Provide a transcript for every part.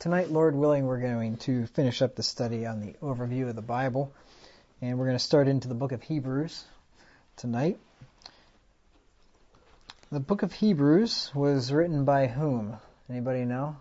Tonight, Lord willing, we're going to finish up the study on the overview of the Bible, and we're going to start into the book of Hebrews tonight. The book of Hebrews was written by whom? Anybody know?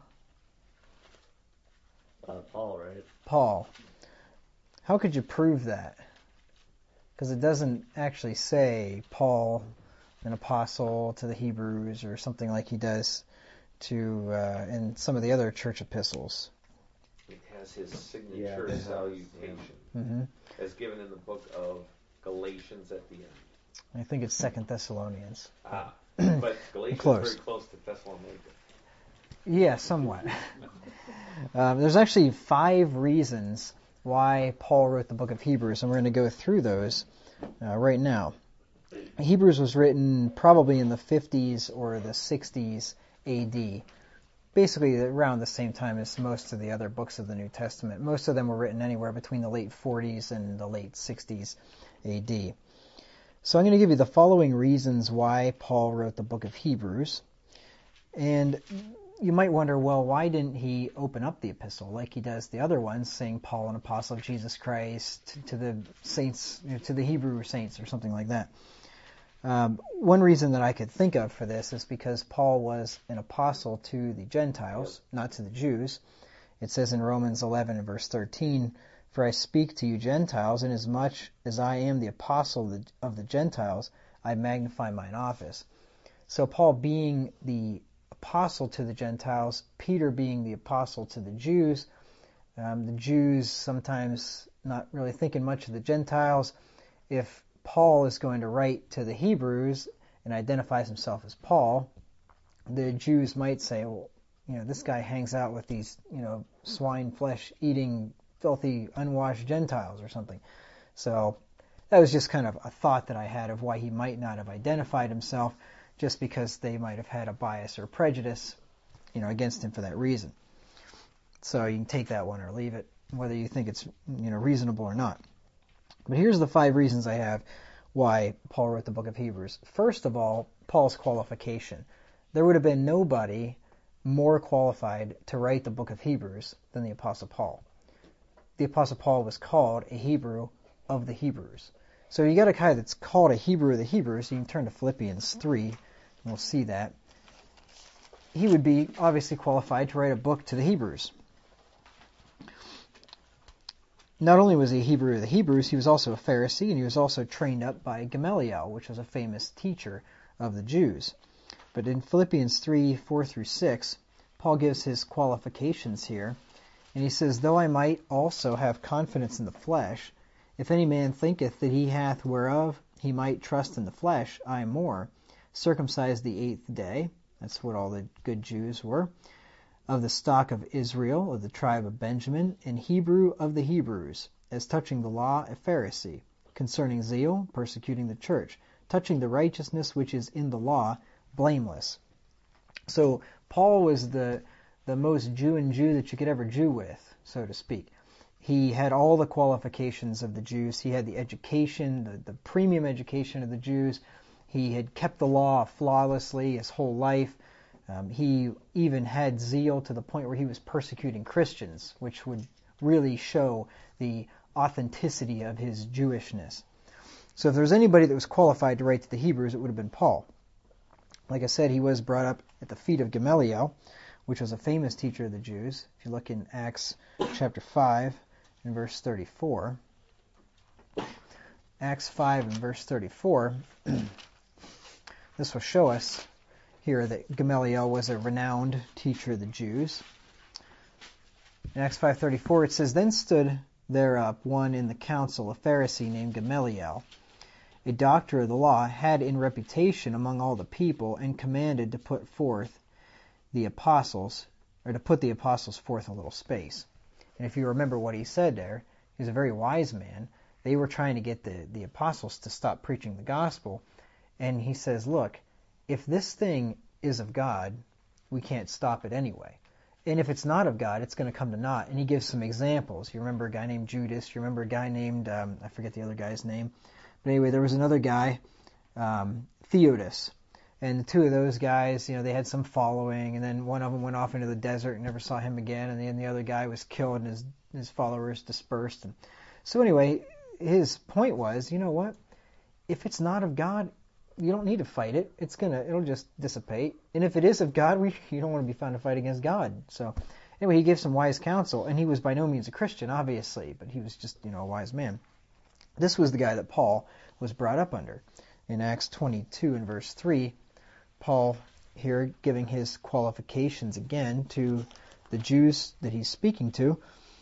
Paul, right? Paul. How could you prove that? Because it doesn't actually say Paul, an apostle to the Hebrews, or something like he does to in some of the other church epistles. It has his signature salutation, as given in the book of Galatians at the end. I think it's 2 Thessalonians. But Galatians is very close to Thessalonica. Yeah, somewhat. There's actually 5 reasons why Paul wrote the book of Hebrews, and we're going to go through those right now. Hebrews was written probably in the 50s or the 60s AD, basically around the same time as most of the other books of the New Testament. Most of them were written anywhere between the late 40s and the late 60s AD. So I'm going to give you the following reasons why Paul wrote the book of Hebrews. And you might wonder, well, why didn't he open up the epistle like he does the other ones, saying Paul, an apostle of Jesus Christ, to the saints, to the Hebrew saints, or something like that? One reason that I could think of for this is because Paul was an apostle to the Gentiles, not to the Jews. It says in Romans 11 and verse 13, "For I speak to you Gentiles, inasmuch as I am the apostle of the Gentiles, I magnify mine office." So Paul being the apostle to the Gentiles, Peter being the apostle to the Jews sometimes not really thinking much of the Gentiles. If Paul is going to write to the Hebrews and identifies himself as Paul, the Jews might say, well, this guy hangs out with these, swine flesh eating, filthy, unwashed Gentiles or something. So that was just kind of a thought that I had of why he might not have identified himself, just because they might have had a bias or prejudice, against him for that reason. So you can take that one or leave it, whether you think it's, reasonable or not. But here's the 5 reasons I have why Paul wrote the book of Hebrews. First of all, Paul's qualification. There would have been nobody more qualified to write the book of Hebrews than the Apostle Paul. The Apostle Paul was called a Hebrew of the Hebrews. So you got a guy that's called a Hebrew of the Hebrews. You can turn to Philippians 3, and we'll see that. He would be obviously qualified to write a book to the Hebrews. Not only was he a Hebrew of the Hebrews, he was also a Pharisee, and he was also trained up by Gamaliel, which was a famous teacher of the Jews. But in Philippians 3, 4 through 6, Paul gives his qualifications here, and he says, "Though I might also have confidence in the flesh, if any man thinketh that he hath whereof he might trust in the flesh, I more, circumcised the 8th day," that's what all the good Jews were, "of the stock of Israel, of the tribe of Benjamin, and Hebrew of the Hebrews, as touching the law a Pharisee, concerning zeal, persecuting the church, touching the righteousness which is in the law, blameless." So Paul was the most Jew that you could ever Jew with, so to speak. He had all the qualifications of the Jews. He had the education, the premium education of the Jews. He had kept the law flawlessly his whole life. He even had zeal to the point where he was persecuting Christians, which would really show the authenticity of his Jewishness. So if there was anybody that was qualified to write to the Hebrews, it would have been Paul. Like I said, he was brought up at the feet of Gamaliel, which was a famous teacher of the Jews. If you look in Acts chapter 5 and verse 34, Acts 5 and verse 34, this will show us here that Gamaliel was a renowned teacher of the Jews. In Acts 5:34 it says, "Then stood there up one in the council, a Pharisee named Gamaliel, a doctor of the law, had in reputation among all the people, and commanded to put the apostles forth a little space." And if you remember what he said there, he was a very wise man. They were trying to get the apostles to stop preaching the gospel. And he says, look, if this thing is of God, we can't stop it anyway. And if it's not of God, it's going to come to naught. And he gives some examples. You remember a guy named Judas. You remember a guy named, I forget the other guy's name. But anyway, there was another guy, Theudas. And the two of those guys, they had some following, and then one of them went off into the desert and never saw him again, and then the other guy was killed and his followers dispersed. And so anyway, his point was, you know what? If it's not of God, you don't need to fight it. It'll just dissipate. And if it is of God, you don't want to be found to fight against God. So anyway, he gave some wise counsel, and he was by no means a Christian, obviously, but he was just, a wise man. This was the guy that Paul was brought up under. In Acts 22 and verse 3, Paul here giving his qualifications again to the Jews that he's speaking to.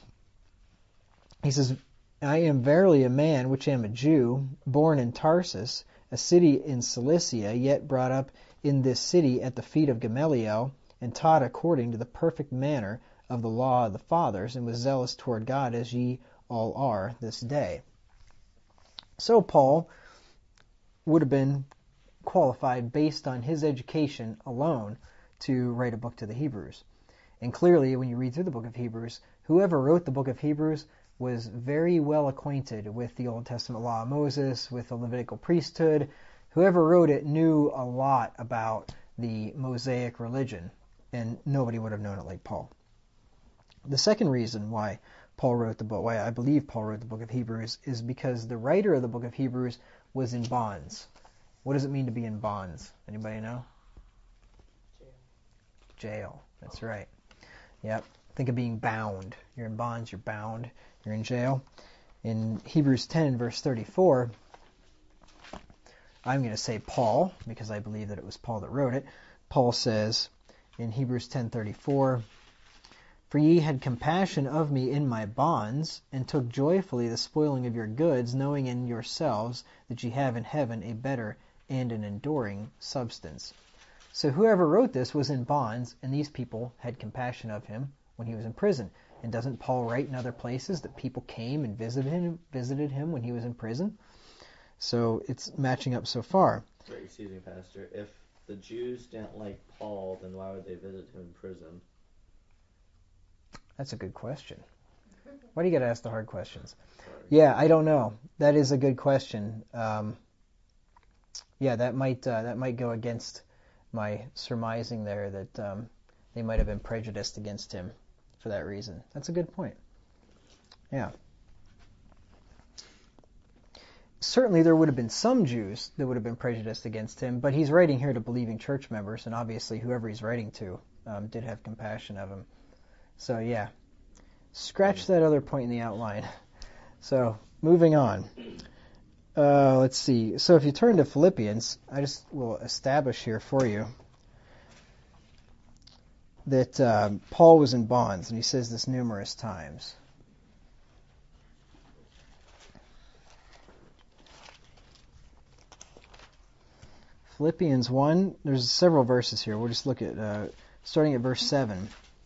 He says, I am verily a man which am a Jew, born in Tarsus, a city in Cilicia, yet brought up in this city at the feet of Gamaliel, and taught according to the perfect manner of the law of the fathers, and was zealous toward God as ye all are this day. So Paul would have been qualified based on his education alone to write a book to the Hebrews. And clearly, when you read through the book of Hebrews, whoever wrote the book of Hebrews was very well acquainted with the Old Testament law of Moses, with the Levitical priesthood. Whoever wrote it knew a lot about the Mosaic religion, and nobody would have known it like Paul. The second reason why I believe Paul wrote the book of Hebrews, is because the writer of the book of Hebrews was in bonds. What does it mean to be in bonds? Anybody know? Jail. That's right. Yep. Think of being bound. You're in bonds, you're bound, you're in jail. In Hebrews 10 verse 34, I'm going to say Paul, because I believe that it was Paul that wrote it. Paul says in Hebrews 10:34, for ye had compassion of me in my bonds, and took joyfully the spoiling of your goods, knowing in yourselves that ye have in heaven a better and an enduring substance. So whoever wrote this was in bonds, and these people had compassion of him when he was in prison. And doesn't Paul write in other places that people came and visited him when he was in prison? So it's matching up so far. Right, excuse me, Pastor. If the Jews didn't like Paul, then why would they visit him in prison? That's a good question. Why do you got to ask the hard questions? Sorry. Yeah, I don't know. That is a good question. That might go against my surmising there that they might have been prejudiced against him for that reason. That's a good point. Yeah. Certainly there would have been some Jews that would have been prejudiced against him, but he's writing here to believing church members, and obviously whoever he's writing to did have compassion of him. So yeah, scratch that other point in the outline. So moving on. Let's see. So if you turn to Philippians, I just will establish here for you that Paul was in bonds, and he says this numerous times. Philippians 1, there's several verses here. We'll just look at, starting at verse 7.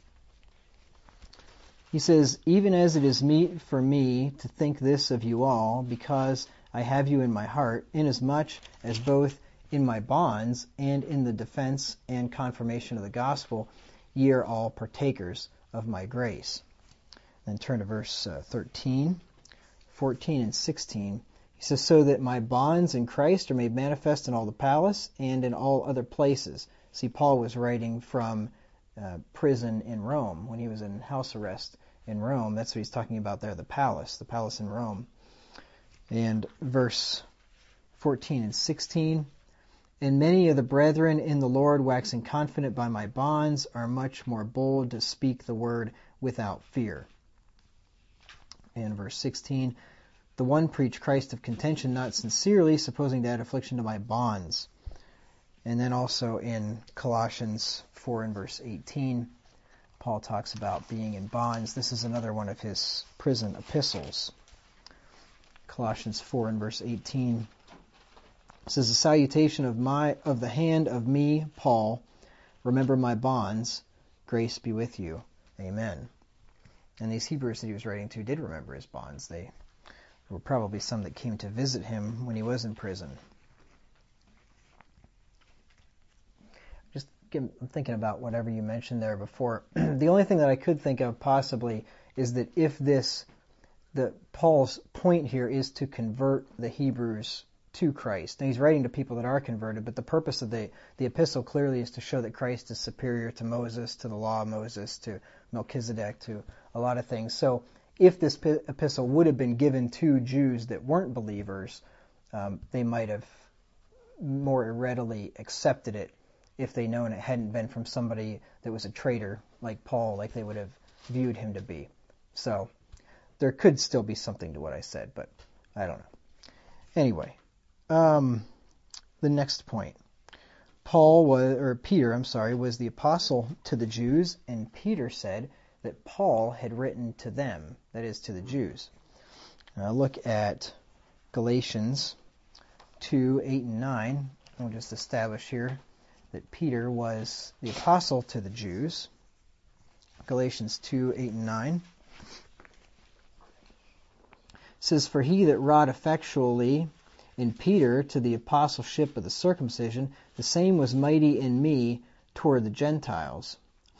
He says, even as it is meet for me to think this of you all, because I have you in my heart, inasmuch as both in my bonds and in the defense and confirmation of the gospel, ye are all partakers of my grace. Then turn to verse 13, 14, and 16. He says, so that my bonds in Christ are made manifest in all the palace and in all other places. See, Paul was writing from prison in Rome when he was in house arrest in Rome. That's what he's talking about there, the palace in Rome. And verse 14 and 16, and many of the brethren in the Lord, waxing confident by my bonds, are much more bold to speak the word without fear. And verse 16, the one preach Christ of contention, not sincerely, supposing to add affliction to my bonds. And then also in Colossians 4 and verse 18, Paul talks about being in bonds. This is another one of his prison epistles. Colossians 4 and verse 18 says, the salutation of the hand of me, Paul, remember my bonds, grace be with you. Amen. And these Hebrews that he was writing to did remember his bonds. There were probably some that came to visit him when he was in prison. I'm thinking about whatever you mentioned there before. The only thing that I could think of possibly is that if Paul's point here is to convert the Hebrews to Christ. And he's writing to people that are converted, but the purpose of the epistle clearly is to show that Christ is superior to Moses, to the law of Moses, to Melchizedek, to a lot of things. So if this epistle would have been given to Jews that weren't believers, they might have more readily accepted it if they known it hadn't been from somebody that was a traitor like Paul, like they would have viewed him to be. So there could still be something to what I said, but I don't know. Anyway, the next point. Peter was the apostle to the Jews, and Peter said that Paul had written to them, that is, to the Jews. Now look at Galatians 2, 8, and 9. We'll just establish here that Peter was the apostle to the Jews. Galatians 2, 8, and 9. It says, "For he that wrought effectually in Peter to the apostleship of the circumcision, the same was mighty in me toward the Gentiles.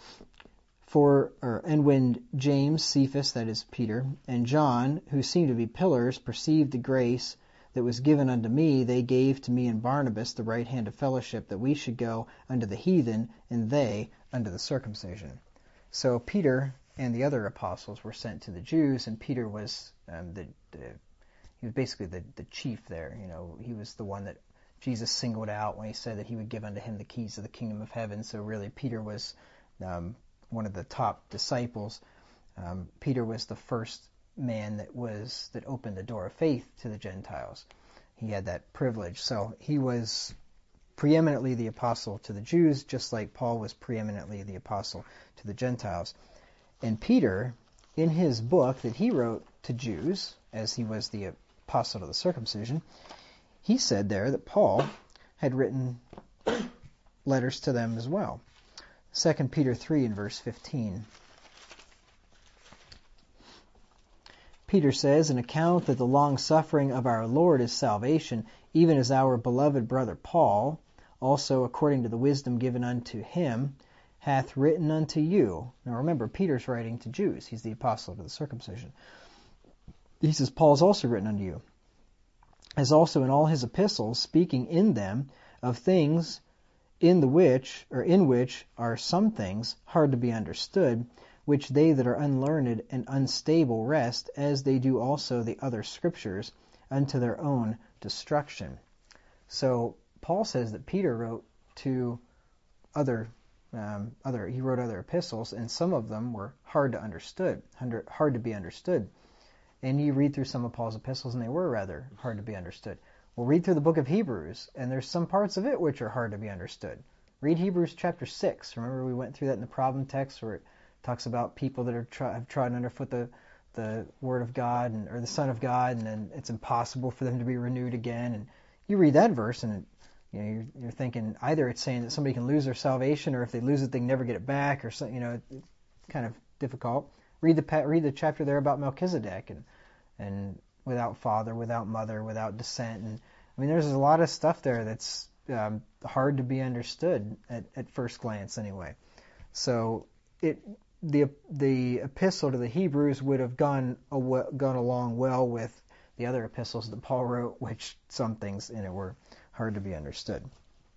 And when James, Cephas, that is Peter, and John, who seemed to be pillars, perceived the grace that was given unto me, they gave to me and Barnabas the right hand of fellowship, that we should go unto the heathen, and they unto the circumcision." So Peter and the other apostles were sent to the Jews, and Peter was he was basically the chief there. You know, he was the one that Jesus singled out when he said that he would give unto him the keys of the kingdom of heaven. So really, Peter was one of the top disciples. Peter was the first man that opened the door of faith to the Gentiles. He had that privilege. So he was preeminently the apostle to the Jews, just like Paul was preeminently the apostle to the Gentiles. And Peter, in his book that he wrote to Jews, as he was the apostle to the circumcision, he said there that Paul had written letters to them as well. 2 Peter 3 and verse 15. Peter says, "An account that the long suffering of our Lord is salvation, even as our beloved brother Paul, also according to the wisdom given unto him, hath written unto you." Now remember, Peter's writing to Jews. He's the apostle to the circumcision. He says, "Paul's also written unto you, as also in all his epistles, speaking in them of things in which are some things hard to be understood, which they that are unlearned and unstable wrest, as they do also the other scriptures, unto their own destruction." So Paul says that Peter wrote to other epistles, and some of them were hard to be understood. And you read through some of Paul's epistles, and they were rather hard to be understood. Well, read through the book of Hebrews, and there's some parts of it which are hard to be understood. Read Hebrews chapter 6. Remember we went through that in the problem text, where it talks about people that have trodden underfoot the Word of God, or the Son of God, and then it's impossible for them to be renewed again. And you read that verse, and you're thinking either it's saying that somebody can lose their salvation, or if they lose it, they can never get it back, or something. It's kind of difficult. Read the chapter there about Melchizedek, and without father, without mother, without descent. And I mean, there's a lot of stuff there that's hard to be understood at first glance, anyway. So the epistle to the Hebrews would have gone along well with the other epistles that Paul wrote, which some things in it were hard to be understood.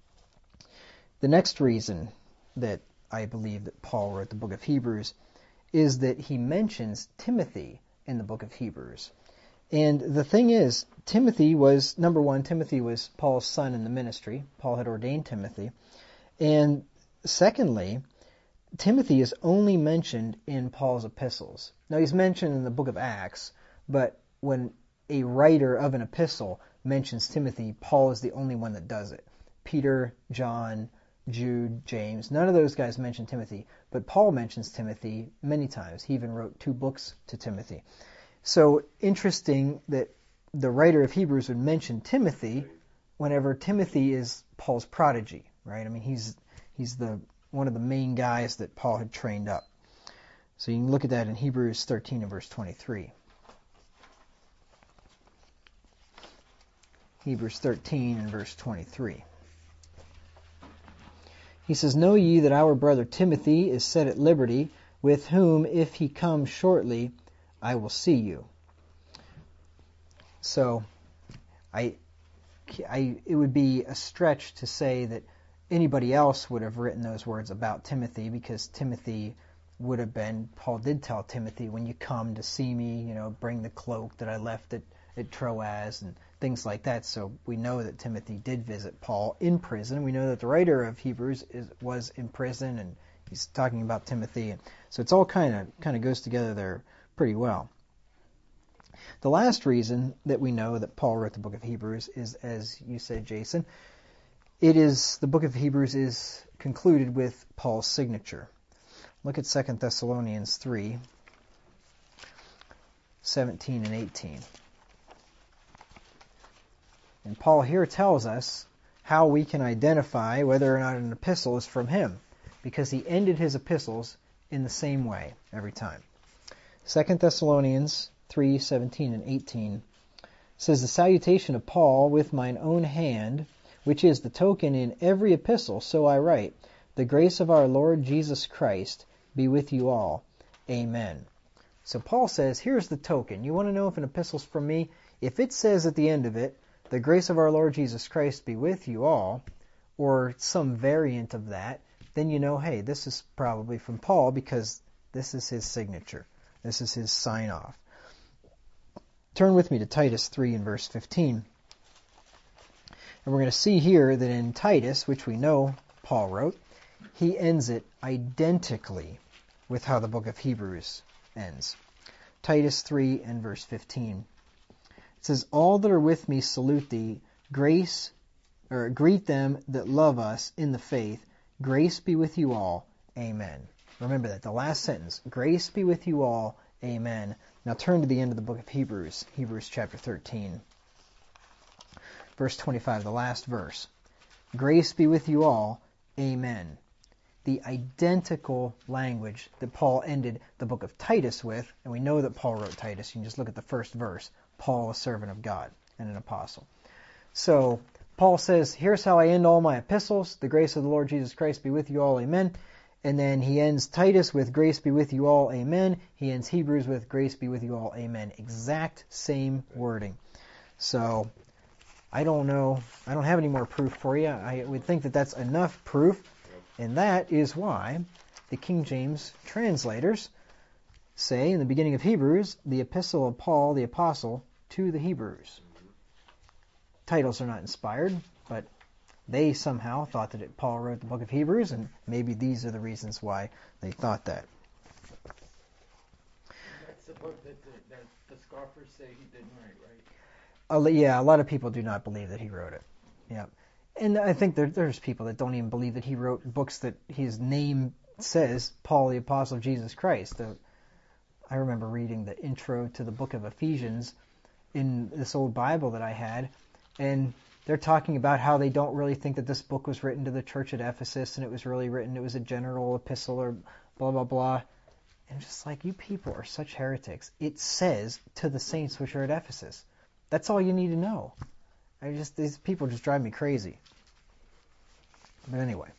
The next reason that I believe that Paul wrote the book of Hebrews is that he mentions Timothy in the book of Hebrews. And the thing is, Timothy was Paul's son in the ministry. Paul had ordained Timothy. And secondly, Timothy is only mentioned in Paul's epistles. Now, he's mentioned in the book of Acts, but when a writer of an epistle mentions Timothy, Paul is the only one that does it. Peter, John, Jude, James, none of those guys mention Timothy, but Paul mentions Timothy many times. He even wrote 2 books to Timothy. So interesting that the writer of Hebrews would mention Timothy whenever Timothy is Paul's prodigy, right? I mean, he's one of the main guys that Paul had trained up. So you can look at that in Hebrews 13 and verse 23. Hebrews 13 and verse 23. He says, "Know ye that our brother Timothy is set at liberty, with whom, if he come shortly, I will see you." So, it would be a stretch to say that anybody else would have written those words about Timothy, because Timothy would have been, Paul did tell Timothy, when you come to see me, bring the cloak that I left at Troas and things like that. So we know that Timothy did visit Paul in prison. We know that the writer of Hebrews was in prison, and he's talking about Timothy. And so it's all kind of goes together there pretty well. The last reason that we know that Paul wrote the book of Hebrews is, as you said, Jason, the book of Hebrews is concluded with Paul's signature. Look at 2 Thessalonians 3, 17 and 18. And Paul here tells us how we can identify whether or not an epistle is from him, because he ended his epistles in the same way every time. 2 Thessalonians 3, 17 and 18 says, "The salutation of Paul with mine own hand, which is the token in every epistle, so I write. The grace of our Lord Jesus Christ be with you all. Amen." So Paul says, here's the token. You want to know if an epistle's from me? If it says at the end of it, "The grace of our Lord Jesus Christ be with you all," or some variant of that, then you know, hey, this is probably from Paul, because this is his signature. This is his sign-off. Turn with me to Titus 3 and verse 15. And we're going to see here that in Titus, which we know Paul wrote, he ends it identically with how the book of Hebrews ends. Titus 3 and verse 15. It says, "All that are with me salute thee. Greet them that love us in the faith. Grace be with you all. Amen." Remember that, the last sentence. Grace be with you all. Amen. Now turn to the end of the book of Hebrews. Hebrews chapter 13. Verse 25, the last verse. "Grace be with you all. Amen." The identical language that Paul ended the book of Titus with, and we know that Paul wrote Titus. You can just look at the first verse. Paul, a servant of God and an apostle. So Paul says, here's how I end all my epistles. The grace of the Lord Jesus Christ be with you all. Amen. And then he ends Titus with "Grace be with you all. Amen." He ends Hebrews with "Grace be with you all. Amen." Exact same wording. So I don't know. I don't have any more proof for you. I would think that that's enough proof. And that is why the King James translators say in the beginning of Hebrews, "The epistle of Paul the apostle to the Hebrews." Titles are not inspired, but they somehow thought that Paul wrote the book of Hebrews, and maybe these are the reasons why they thought that. That's the book that the scoffers say he didn't write, right? Yeah, a lot of people do not believe that he wrote it. Yeah. And I think there's people that don't even believe that he wrote books that his name says, Paul the Apostle of Jesus Christ. I remember reading the intro to the book of Ephesians in this old Bible that I had, and they're talking about how they don't really think that this book was written to the church at Ephesus, and it was a general epistle or blah, blah, blah. And I'm just like, you people are such heretics. It says to the saints which are at Ephesus. That's all you need to know. These people just drive me crazy. But anyway.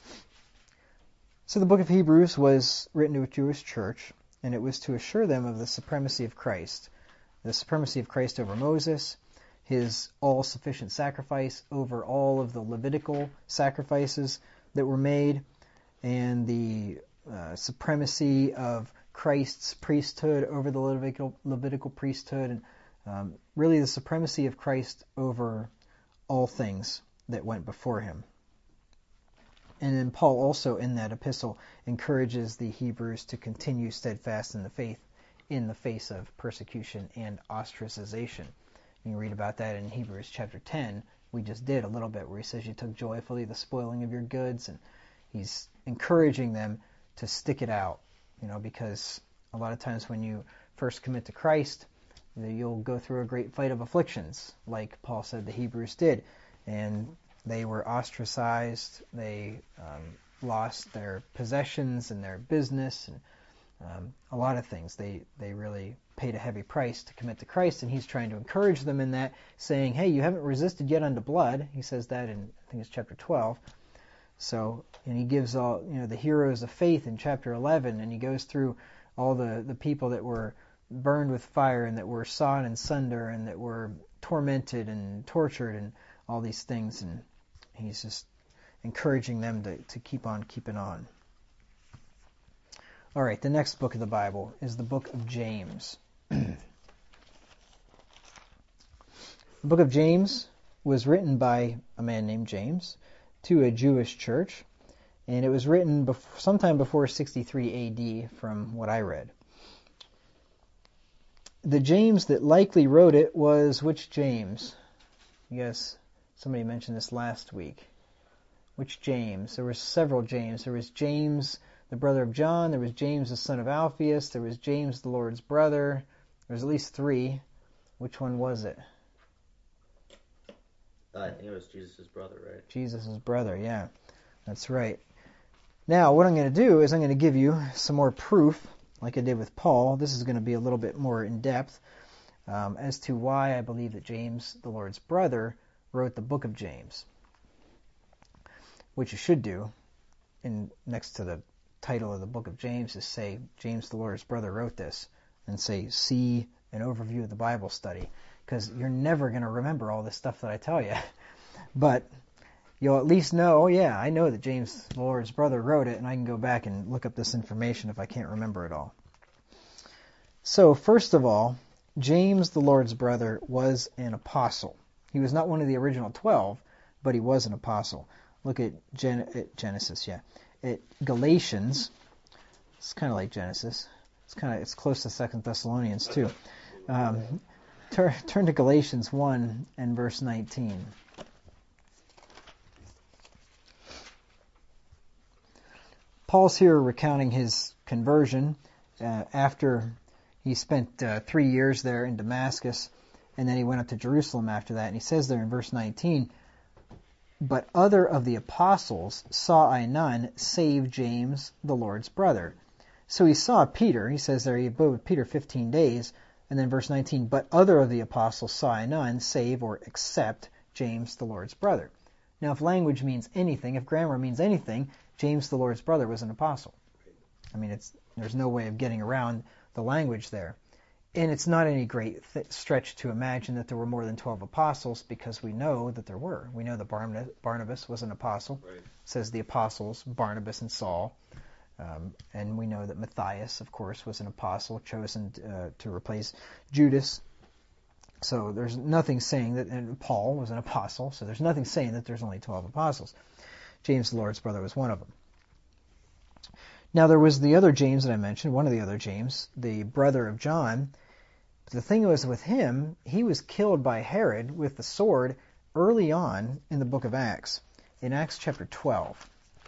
So the book of Hebrews was written to a Jewish church, and it was to assure them of the supremacy of Christ. The supremacy of Christ over Moses, his all-sufficient sacrifice over all of the Levitical sacrifices that were made, and the supremacy of Christ's priesthood over the Levitical priesthood, and really the supremacy of Christ over all things that went before him. And then Paul also in that epistle encourages the Hebrews to continue steadfast in the faith in the face of persecution and ostracization. You can read about that in Hebrews chapter 10. We just did a little bit where he says you took joyfully the spoiling of your goods, and he's encouraging them to stick it out, because a lot of times when you first commit to Christ, you'll go through a great fight of afflictions, like Paul said the Hebrews did, and they were ostracized, they lost their possessions and their business, and a lot of things. They really paid a heavy price to commit to Christ, and he's trying to encourage them in that, saying, hey, you haven't resisted yet unto blood. He says that in, I think it's chapter 12. So, and he gives all, the heroes of faith in chapter 11, and he goes through all the people that were burned with fire and that were sawn in sunder and that were tormented and tortured and all these things, and he's just encouraging them to keep on keeping on. All right, the next book of the Bible is the book of James. The book of James was written by a man named James to a Jewish church, and it was written sometime before 63 AD from what I read. The James that likely wrote it was which James? Yes, somebody mentioned this last week. Which James? There were several James. There was James, the brother of John. There was James, the son of Alphaeus. There was James, the Lord's brother. There was at least three. Which one was it? I think it was Jesus' brother, right? Jesus' brother, yeah. That's right. Now, what I'm going to do is I'm going to give you some more proof, like I did with Paul. This is going to be a little bit more in-depth as to why I believe that James, the Lord's brother, wrote the book of James. What you should do, next to the title of the book of James, is say, James, the Lord's brother, wrote this, and say, see an overview of the Bible study, because you're never going to remember all this stuff that I tell you. But you'll at least know, oh yeah, I know that James, the Lord's brother, wrote it, and I can go back and look up this information if I can't remember it all. So, first of all, James, the Lord's brother, was an apostle. He was not one of the original 12, but he was an apostle. Look at Genesis, yeah. At Galatians, it's kind of like Genesis. It's close to 2 Thessalonians too. Turn to Galatians 1 and verse 19. Paul's here recounting his conversion after he spent 3 years there in Damascus, and then he went up to Jerusalem after that. And he says there in verse 19, but other of the apostles saw I none save James, the Lord's brother. So he saw Peter. He says there he abode with Peter 15 days. And then verse 19, but other of the apostles saw I none save or except James, the Lord's brother. Now, if language means anything, if grammar means anything, James, the Lord's brother, was an apostle. I mean, there's no way of getting around the language there. And it's not any great stretch to imagine that there were more than 12 apostles, because we know that there were. We know that Barnabas was an apostle. Right. It says the apostles, Barnabas and Saul. And we know that Matthias, of course, was an apostle chosen to replace Judas. So there's nothing saying that, and Paul was an apostle, so there's nothing saying that there's only 12 apostles. James, the Lord's brother, was one of them. Now there was the other James that I mentioned, one of the other James, the brother of John. But the thing was with him, he was killed by Herod with the sword early on in the book of Acts, in Acts chapter 12.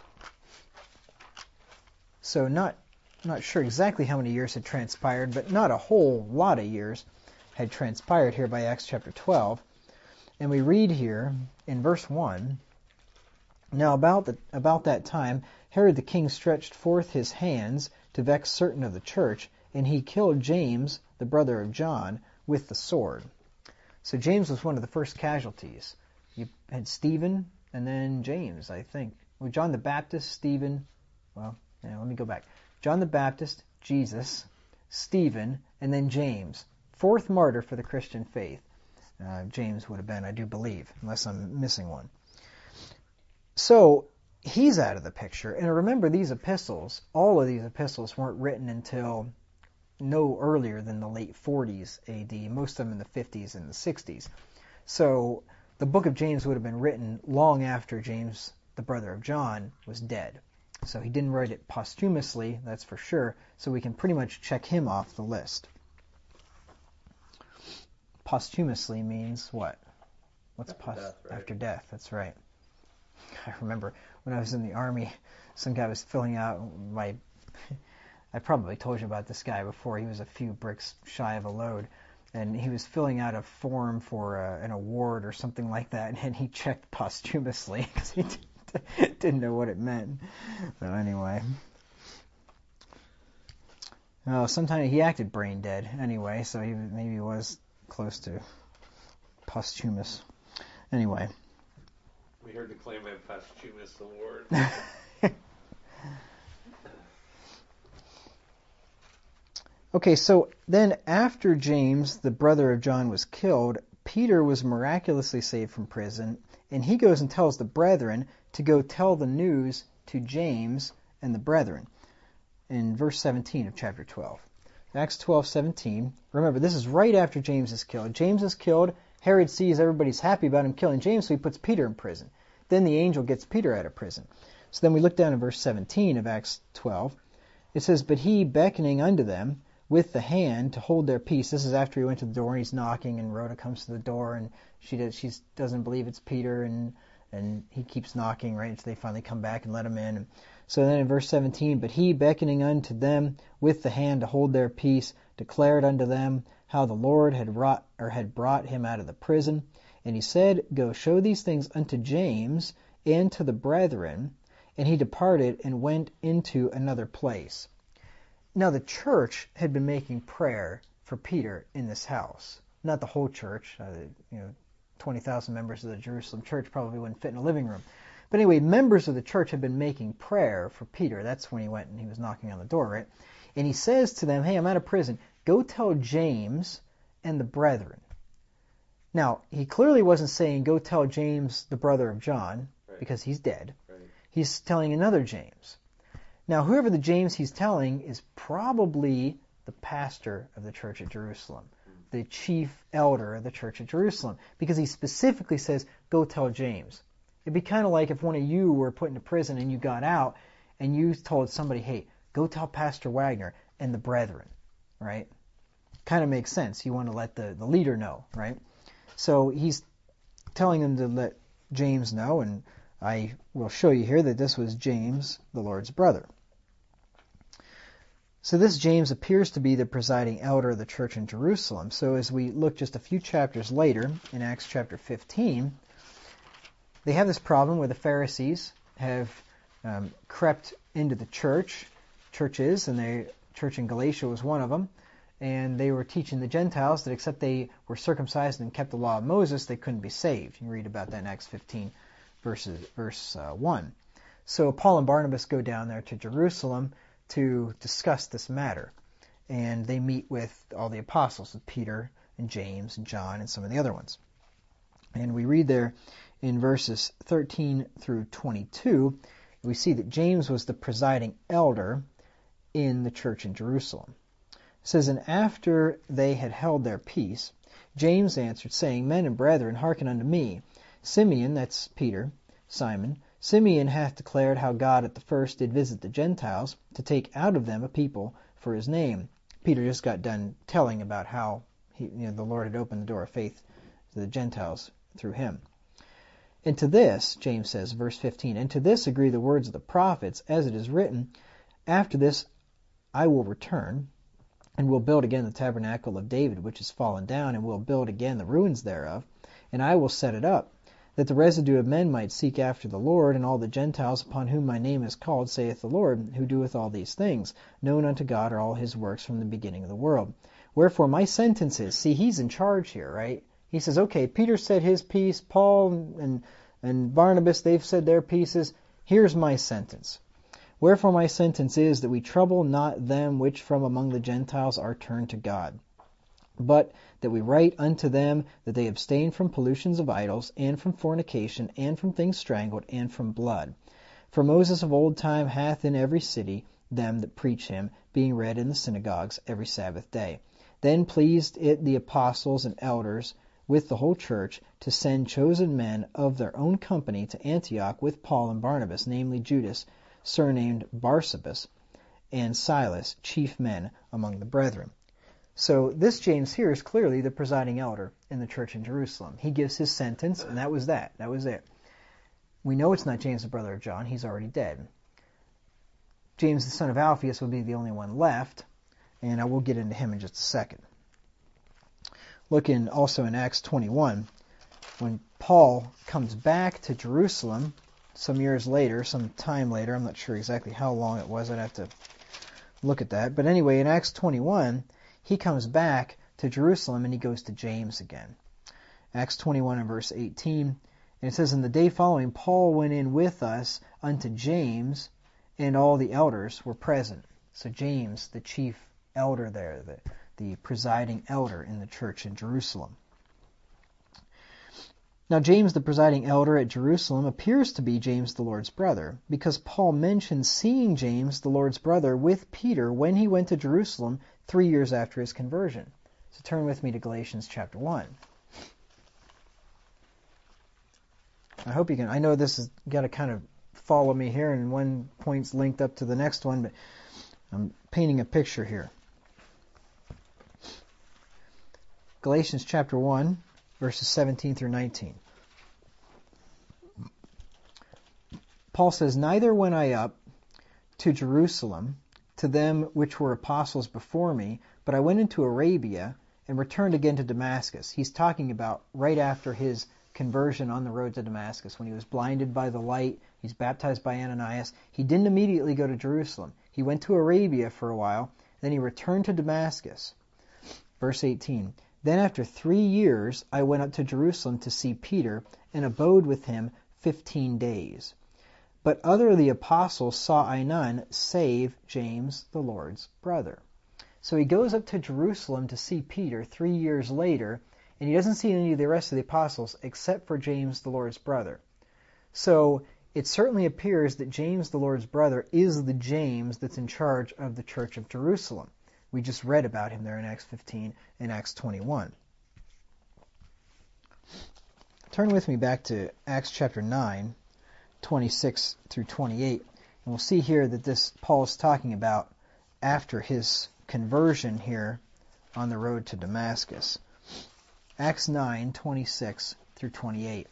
So not sure exactly how many years had transpired, but not a whole lot of years had transpired here by Acts chapter 12. And we read here in verse 1, now about that time, Herod the king stretched forth his hands to vex certain of the church, and he killed James, the brother of John, with the sword. So James was one of the first casualties. You had Stephen, and then James, I think. Well, John the Baptist, Stephen, let me go back. John the Baptist, Jesus, Stephen, and then James. Fourth martyr for the Christian faith. James would have been, I do believe, unless I'm missing one. So he's out of the picture. And remember, these epistles, all of these epistles weren't written until no earlier than the late 40s AD, most of them in the 50s and the 60s. So the book of James would have been written long after James, the brother of John, was dead. So he didn't write it posthumously, that's for sure, so we can pretty much check him off the list. Posthumously means what? What's after death, that's right. I remember when I was in the Army, some guy was filling out I probably told you about this guy before. He was a few bricks shy of a load, and he was filling out a form for an award or something like that, and he checked posthumously because he didn't know what it meant. So anyway. Sometimes he acted brain dead anyway, so maybe he was close to posthumous. Anyway. We heard the claim of posthumous award. Okay, so then after James, the brother of John, was killed, Peter was miraculously saved from prison, And he goes and tells the brethren to go tell the news to James and the brethren. In verse 17 of chapter 12. Acts 12:17. Remember, this is right after James is killed. James is killed. Herod sees everybody's happy about him killing James, so he puts Peter in prison. Then the angel gets Peter out of prison. So then we look down in verse 17 of Acts 12. It says, "But he, beckoning unto them with the hand to hold their peace." This is after he went to the door and he's knocking, and Rhoda comes to the door, and she doesn't believe it's Peter, and he keeps knocking, right, until they finally come back and let him in. So then in verse 17, "But he, beckoning unto them with the hand to hold their peace, declared unto them how the Lord had brought him out of the prison. And he said, Go show these things unto James and to the brethren. And he departed and went into another place." Now the church had been making prayer for Peter in this house. Not the whole church. 20,000 members of the Jerusalem church probably wouldn't fit in a living room. But anyway, members of the church had been making prayer for Peter. That's when he went and he was knocking on the door, right? And he says to them, "Hey, I'm out of prison. Go tell James and the brethren." Now, he clearly wasn't saying, "Go tell James, the brother of John," Right. because he's dead. Right. He's telling another James. Now, whoever the James he's telling is probably the pastor of the church at Jerusalem, the chief elder of the church at Jerusalem, because he specifically says, "Go tell James." It'd be kind of like if one of you were put into prison and you got out and you told somebody, "Hey, go tell Pastor Wagner and the brethren," right? Kind of makes sense. You want to let the leader know, right? So he's telling them to let James know, and I will show you here that this was James, the Lord's brother. So this James appears to be the presiding elder of the church in Jerusalem. So as we look just a few chapters later, in Acts chapter 15, they have this problem where the Pharisees have crept into the churches, and the church in Galatia was one of them, and they were teaching the Gentiles that except they were circumcised and kept the law of Moses, they couldn't be saved. You can read about that in Acts 15, verse 1. So Paul and Barnabas go down there to Jerusalem to discuss this matter, and they meet with all the apostles, with Peter and James and John and some of the other ones. And we read there in verses 13 through 22, we see that James was the presiding elder in the church in Jerusalem. It says, "And after they had held their peace, James answered, saying, Men and brethren, hearken unto me. Simeon," that's Peter, Simon, "Simeon hath declared how God at the first did visit the Gentiles, to take out of them a people for his name." Peter just got done telling about how the Lord had opened the door of faith to the Gentiles through him. "And to this," James says, verse 15, "and to this agree the words of the prophets, as it is written, After this I will return, and will build again the tabernacle of David, which is fallen down, and will build again the ruins thereof, and I will set it up, that the residue of men might seek after the Lord, and all the Gentiles upon whom my name is called, saith the Lord, who doeth all these things. Known unto God are all his works from the beginning of the world. Wherefore my sentence is," see, he's in charge here, right? He says, okay, Peter said his piece, Paul and Barnabas, they've said their pieces. Here's my sentence. "Wherefore my sentence is that we trouble not them which from among the Gentiles are turned to God, but that we write unto them that they abstain from pollutions of idols, and from fornication, and from things strangled, and from blood. For Moses of old time hath in every city them that preach him, being read in the synagogues every Sabbath day. Then pleased it the apostles and elders with the whole church to send chosen men of their own company to Antioch with Paul and Barnabas, namely Judas, surnamed Barsabas, and Silas, chief men among the brethren." So this James here is clearly the presiding elder in the church in Jerusalem. He gives his sentence, and that was that. That was it. We know it's not James, the brother of John. He's already dead. James, the son of Alphaeus, will be the only one left, and I will get into him in just a second. Look also in Acts 21, when Paul comes back to Jerusalem some years later, some time later. I'm not sure exactly how long it was. I'd have to look at that. But anyway, in Acts 21, he comes back to Jerusalem and he goes to James again. Acts 21 and verse 18, and it says, "In the day following, Paul went in with us unto James, and all the elders were present." So James, the chief elder there, the presiding elder in the church in Jerusalem. Now James, the presiding elder at Jerusalem, appears to be James the Lord's brother, because Paul mentions seeing James the Lord's brother with Peter when he went to Jerusalem 3 years after his conversion. So turn with me to Galatians chapter 1. I hope you can. I know this has got to kind of follow me here, and one point's linked up to the next one, but I'm painting a picture here. Galatians chapter 1, verses 17 through 19. Paul says, "Neither went I up to Jerusalem to them which were apostles before me, but I went into Arabia and returned again to Damascus." He's talking about right after his conversion on the road to Damascus, when he was blinded by the light, he's baptized by Ananias. He didn't immediately go to Jerusalem. He went to Arabia for a while, then he returned to Damascus. Verse 18, "Then after 3 years I went up to Jerusalem to see Peter, and abode with him 15 days. But other of the apostles saw I none, save James the Lord's brother." So he goes up to Jerusalem to see Peter 3 years later, and he doesn't see any of the rest of the apostles except for James the Lord's brother. So it certainly appears that James the Lord's brother is the James that's in charge of the church of Jerusalem. We just read about him there in Acts 15 and Acts 21. Turn with me back to Acts chapter 9, 26 through 28. And we'll see here that this Paul is talking about after his conversion here on the road to Damascus. Acts 9, 26 through 28.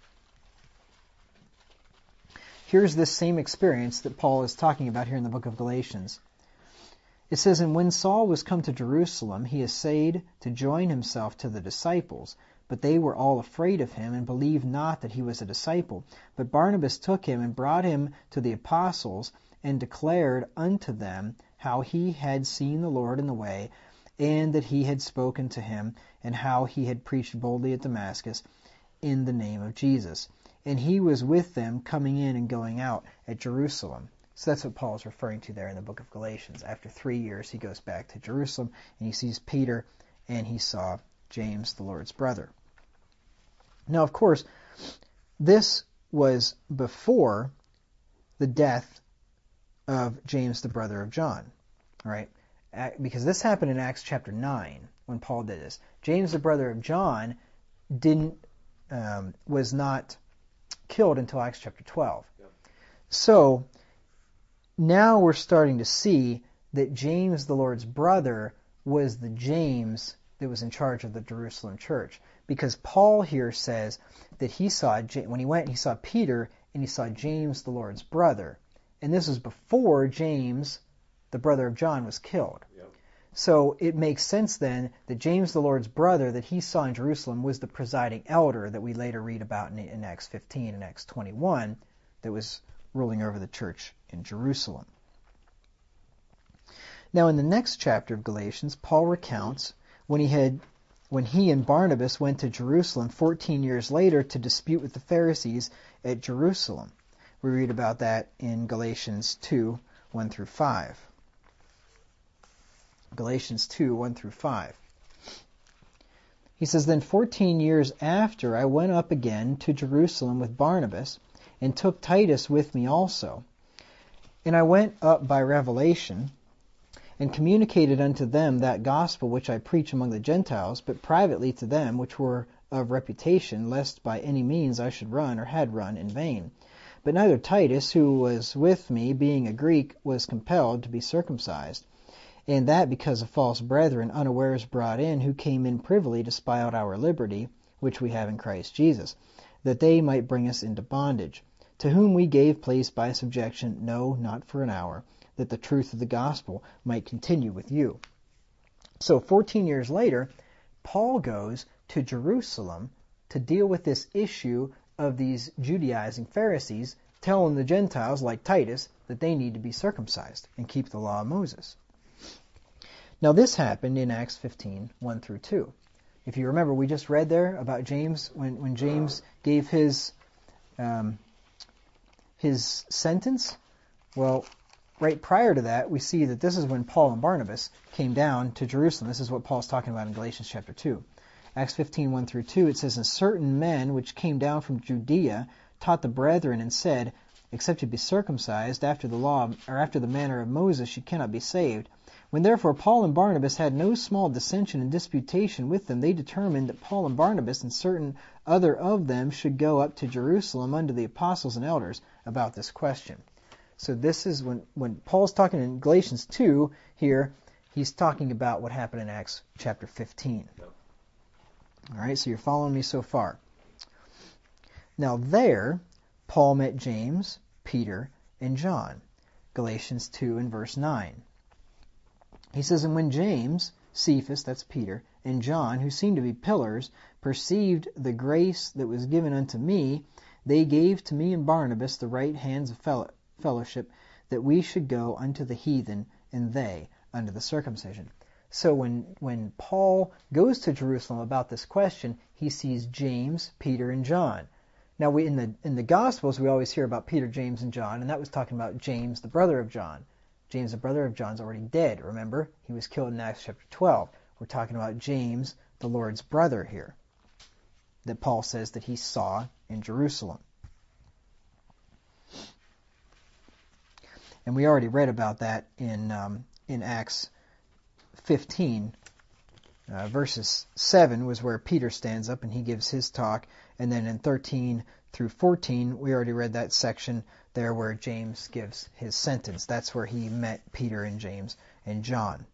Here's this same experience that Paul is talking about here in the book of Galatians. It says, "And when Saul was come to Jerusalem, he essayed to join himself to the disciples, but they were all afraid of him, and believed not that he was a disciple. But Barnabas took him, and brought him to the apostles, and declared unto them how he had seen the Lord in the way, and that he had spoken to him, and how he had preached boldly at Damascus in the name of Jesus. And he was with them coming in and going out at Jerusalem." So that's what Paul is referring to there in the book of Galatians. After 3 years, he goes back to Jerusalem, and he sees Peter, and he saw James, the Lord's brother. Now, of course, this was before the death of James, the brother of John, right? Because this happened in Acts chapter 9 when Paul did this. James, the brother of John, was not killed until Acts chapter 12. Yep. So now we're starting to see that James, the Lord's brother, was the James that was in charge of the Jerusalem church. Because Paul here says that he saw, when he went, he saw Peter, and he saw James, the Lord's brother. And this was before James, the brother of John, was killed. Yep. So it makes sense then that James, the Lord's brother, that he saw in Jerusalem was the presiding elder that we later read about in Acts 15 and Acts 21 that was ruling over the church in Jerusalem. Now in the next chapter of Galatians, Paul recounts when he and Barnabas went to Jerusalem 14 years later to dispute with the Pharisees at Jerusalem. We read about that in Galatians 2, 1 through 5. Galatians 2, 1 through 5. He says, "Then 14 years after I went up again to Jerusalem with Barnabas, and took Titus with me also. And I went up by revelation, and communicated unto them that gospel which I preach among the Gentiles, but privately to them which were of reputation, lest by any means I should run, or had run, in vain. But neither Titus, who was with me, being a Greek, was compelled to be circumcised, and that because of false brethren unawares brought in, who came in privily to spy out our liberty, which we have in Christ Jesus, that they might bring us into bondage, to whom we gave place by subjection, no, not for an hour, that the truth of the gospel might continue with you." So 14 years later, Paul goes to Jerusalem to deal with this issue of these Judaizing Pharisees telling the Gentiles, like Titus, that they need to be circumcised and keep the law of Moses. Now this happened in Acts 15, 1 through 2. If you remember, we just read there about James, when James gave his sentence. Well, right prior to that, we see that this is when Paul and Barnabas came down to Jerusalem. This is what Paul's talking about in Galatians chapter 2. Acts 15:1 through 2, it says, "And certain men which came down from Judea taught the brethren and said, Except you be circumcised after the law, or after the manner of Moses, you cannot be saved. When therefore Paul and Barnabas had no small dissension and disputation with them, they determined that Paul and Barnabas and certain other of them should go up to Jerusalem unto the apostles and elders about this question." So this is when Paul's talking in Galatians 2 here, he's talking about what happened in Acts chapter 15. Yep. All right, so you're following me so far. Now there, Paul met James, Peter, and John. Galatians 2 and verse 9. He says, "And when James, Cephas," that's Peter, "and John, who seemed to be pillars, perceived the grace that was given unto me, they gave to me and Barnabas the right hands of fellowship, that we should go unto the heathen, and they unto the circumcision." So when Paul goes to Jerusalem about this question, he sees James, Peter, and John. Now, in the Gospels, we always hear about Peter, James, and John, and that was talking about James, the brother of John. James, the brother of John, is already dead, remember? He was killed in Acts chapter 12. We're talking about James, the Lord's brother here, that Paul says that he saw in Jerusalem. And we already read about that in Acts 15. Verses 7 was where Peter stands up and he gives his talk. And then in 13 through 14, we already read that section there where James gives his sentence. That's where he met Peter and James and John.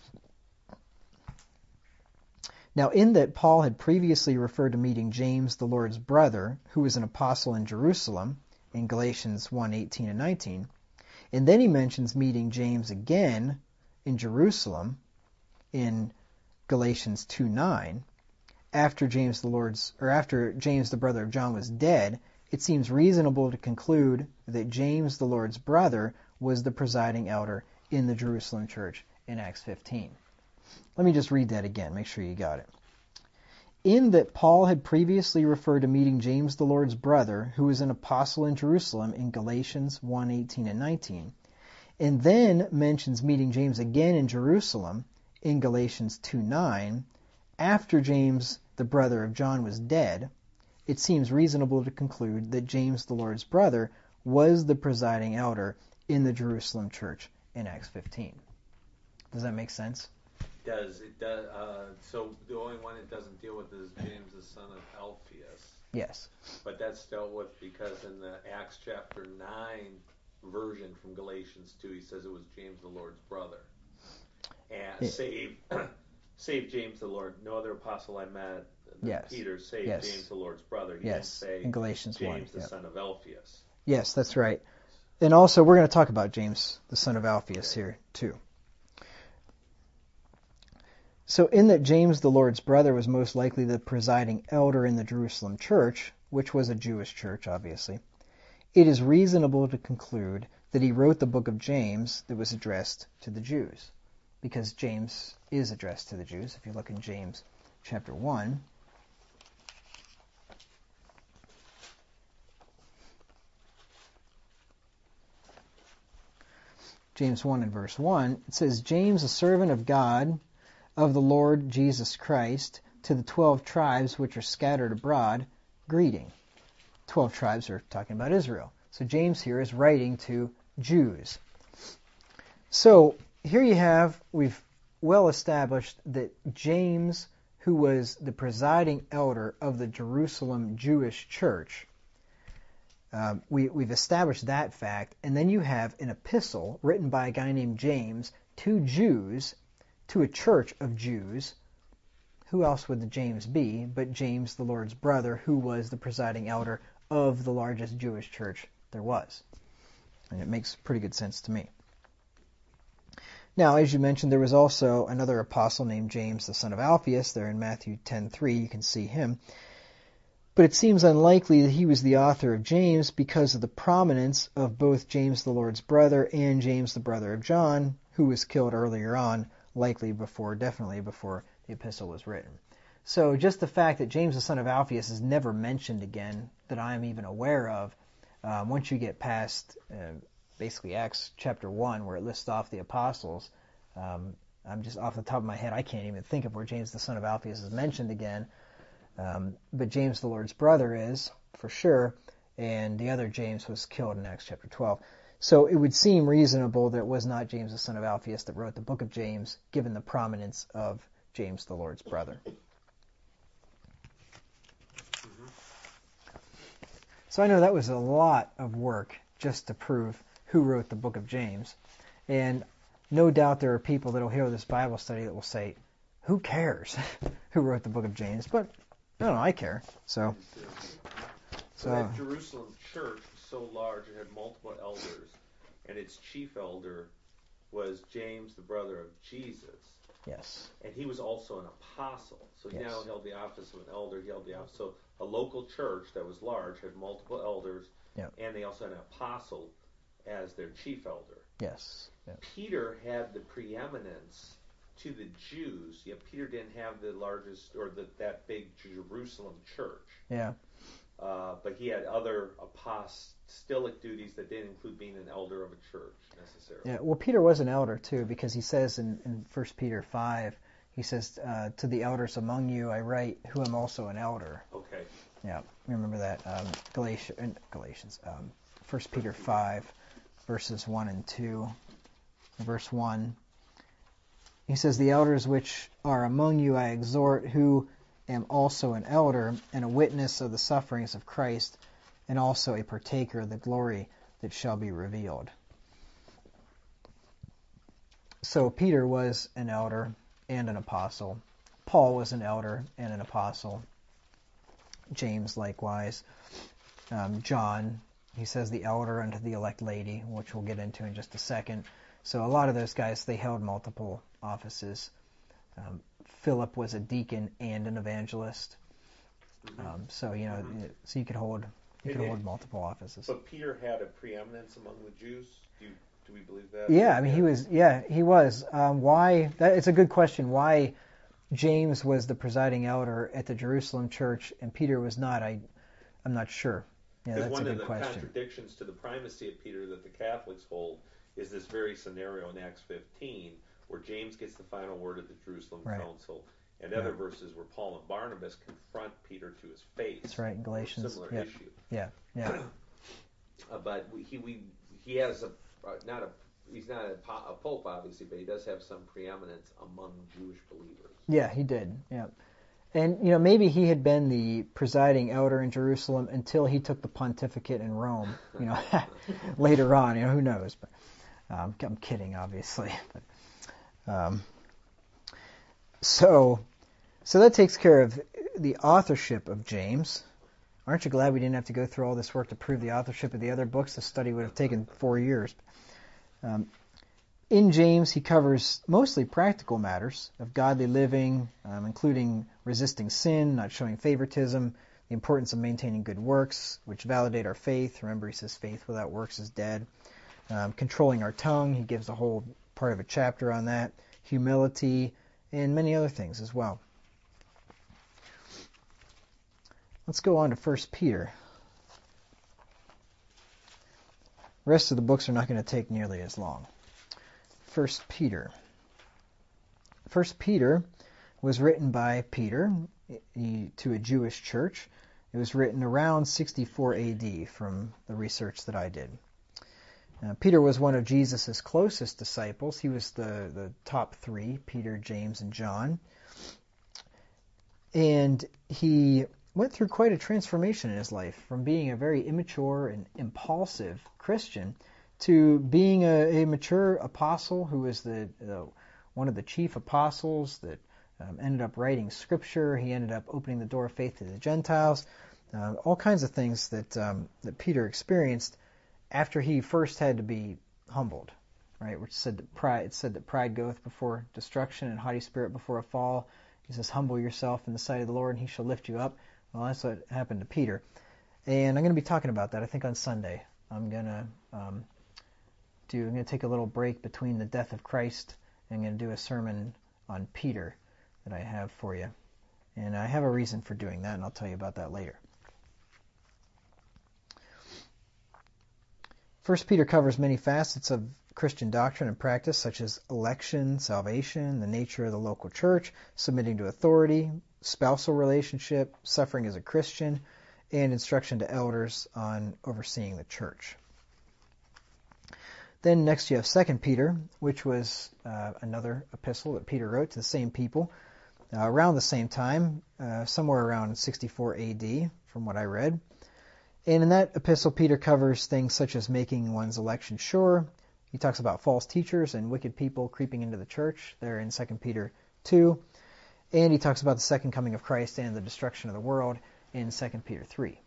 Now, in that Paul had previously referred to meeting James, the Lord's brother, who was an apostle in Jerusalem, in Galatians 1:18 and 19, and then he mentions meeting James again in Jerusalem in Galatians 2:9, after James the brother of John was dead, it seems reasonable to conclude that James the Lord's brother was the presiding elder in the Jerusalem church in Acts 15. Let me just read that again, make sure you got it. In that Paul had previously referred to meeting James the Lord's brother, who was an apostle in Jerusalem in Galatians 1:18 and 19, and then mentions meeting James again in Jerusalem in Galatians 2:9, after James, the brother of John, was dead, it seems reasonable to conclude that James, the Lord's brother, was the presiding elder in the Jerusalem church in Acts 15. Does that make sense? It does. So the only one it doesn't deal with is James, the son of Alphaeus. Yes. But that's dealt with because in the Acts chapter 9 version from Galatians 2, he says it was James, the Lord's brother. And save James the Lord. No other apostle I met than Peter saved James the Lord's brother. He didn't say in Galatians James 1, the son of Alphaeus. Yes, that's right. And also we're going to talk about James the son of Alphaeus here too. So in that James the Lord's brother was most likely the presiding elder in the Jerusalem church, which was a Jewish church obviously, it is reasonable to conclude that he wrote the book of James that was addressed to the Jews. Because James is addressed to the Jews. If you look in James chapter 1, James 1 and verse 1, it says, "James, a servant of God, of the Lord Jesus Christ, to the 12 tribes which are scattered abroad, greeting." 12 tribes are talking about Israel. So James here is writing to Jews. So here you have, we've well established that James, who was the presiding elder of the Jerusalem Jewish church, we've established that fact, and then you have an epistle written by a guy named James to Jews, to a church of Jews. Who else would the James be but James, the Lord's brother, who was the presiding elder of the largest Jewish church there was? And it makes pretty good sense to me. Now, as you mentioned, there was also another apostle named James, the son of Alphaeus, there in Matthew 10:3. You can see him. But it seems unlikely that he was the author of James because of the prominence of both James, the Lord's brother, and James, the brother of John, who was killed earlier on, definitely before the epistle was written. So just the fact that James, the son of Alphaeus, is never mentioned again, that I am even aware of, once you get past basically Acts chapter 1, where it lists off the apostles, I'm just off the top of my head, I can't even think of where James the son of Alphaeus is mentioned again. But James the Lord's brother is, for sure, and the other James was killed in Acts chapter 12. So it would seem reasonable that it was not James the son of Alphaeus that wrote the book of James, given the prominence of James the Lord's brother. So I know that was a lot of work just to prove who wrote the book of James. And no doubt there are people that will hear this Bible study that will say, who cares who wrote the book of James? But no, I care. So that Jerusalem church was so large it had multiple elders, and its chief elder was James, the brother of Jesus. Yes. And he was also an apostle. So he Yes. now held the office of an elder. He held the office. So a local church that was large had multiple elders, Yep. and they also had an apostle as their chief elder. Yes. Yep. Peter had the preeminence to the Jews, yet Peter didn't have the largest or that big Jerusalem church. Yeah. But he had other apostolic duties that didn't include being an elder of a church necessarily. Yeah. Well, Peter was an elder too, because he says in 1 Peter 5, he says, to the elders among you I write, who am also an elder. Okay. Yeah, remember that. Galatians. 1 Peter 5, verses 1 and 2. Verse 1, he says, the elders which are among you I exhort, who am also an elder, and a witness of the sufferings of Christ, and also a partaker of the glory that shall be revealed. So Peter was an elder and an apostle. Paul was an elder and an apostle. James likewise. John, he says the elder unto the elect lady, which we'll get into in just a second. So a lot of those guys, they held multiple offices. Philip was a deacon and an evangelist. So you could hold multiple offices. But Peter had a preeminence among the Jews. Do we believe that? Yeah, I mean he was. Why? It's a good question. Why James was the presiding elder at the Jerusalem church and Peter was not? I'm not sure. Yeah, that's a good question. One of the contradictions to the primacy of Peter that the Catholics hold is this very scenario in Acts 15 where James gets the final word at the Jerusalem Council, and other verses where Paul and Barnabas confront Peter to his face. That's right, in Galatians. Similar issue. Yeah. But he has he's not a pope obviously, but he does have some preeminence among Jewish believers. Yeah, he did. Yeah. And maybe he had been the presiding elder in Jerusalem until he took the pontificate in Rome. Later on, who knows? But I'm kidding, obviously. But, so that takes care of the authorship of James. Aren't you glad we didn't have to go through all this work to prove the authorship of the other books? The study would have taken 4 years. In James, he covers mostly practical matters of godly living, including resisting sin, not showing favoritism, the importance of maintaining good works, which validate our faith. Remember, he says faith without works is dead. Controlling our tongue, he gives a whole part of a chapter on that. Humility, and many other things as well. Let's go on to 1 Peter. The rest of the books are not going to take nearly as long. 1 Peter. 1 Peter was written by Peter to a Jewish church. It was written around 64 AD from the research that I did. Peter was one of Jesus' closest disciples. He was the top three, Peter, James, and John. And he went through quite a transformation in his life, from being a very immature and impulsive Christian to being a mature apostle who was one of the chief apostles that ended up writing scripture. He ended up opening the door of faith to the Gentiles. All kinds of things that Peter experienced after he first had to be humbled, right? Which said that pride goeth before destruction and haughty spirit before a fall. He says, humble yourself in the sight of the Lord and he shall lift you up. Well, that's what happened to Peter. And I'm going to be talking about that, I think, on Sunday. I'm going to take a little break between the death of Christ and I'm going to do a sermon on Peter that I have for you. And I have a reason for doing that, and I'll tell you about that later. 1 Peter covers many facets of Christian doctrine and practice such as election, salvation, the nature of the local church, submitting to authority, spousal relationship, suffering as a Christian, and instruction to elders on overseeing the church. Then next you have 2 Peter, which was another epistle that Peter wrote to the same people around the same time, somewhere around 64 AD from what I read. And in that epistle, Peter covers things such as making one's election sure. He talks about false teachers and wicked people creeping into the church there in 2 Peter 2. And he talks about the second coming of Christ and the destruction of the world in 2 Peter 3.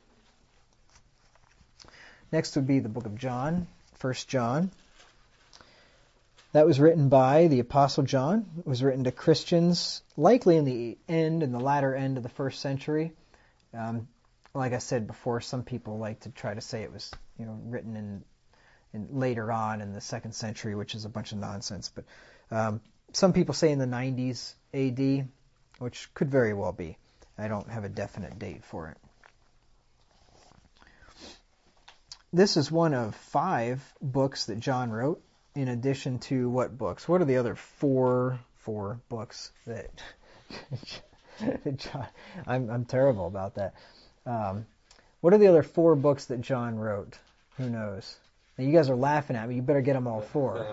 Next would be the book of John, 1 John. That was written by the Apostle John. It was written to Christians likely in the latter end of the first century. Like I said before, some people like to try to say it was written in later on in the 2nd century, which is a bunch of nonsense. But some people say in the 90s AD, which could very well be. I don't have a definite date for it. This is one of 5 books that John wrote, in addition to what books? What are the other four books that John... I'm terrible about that. What are the other 4 books that John wrote? Who knows? Now, you guys are laughing at me. You better get them all 4.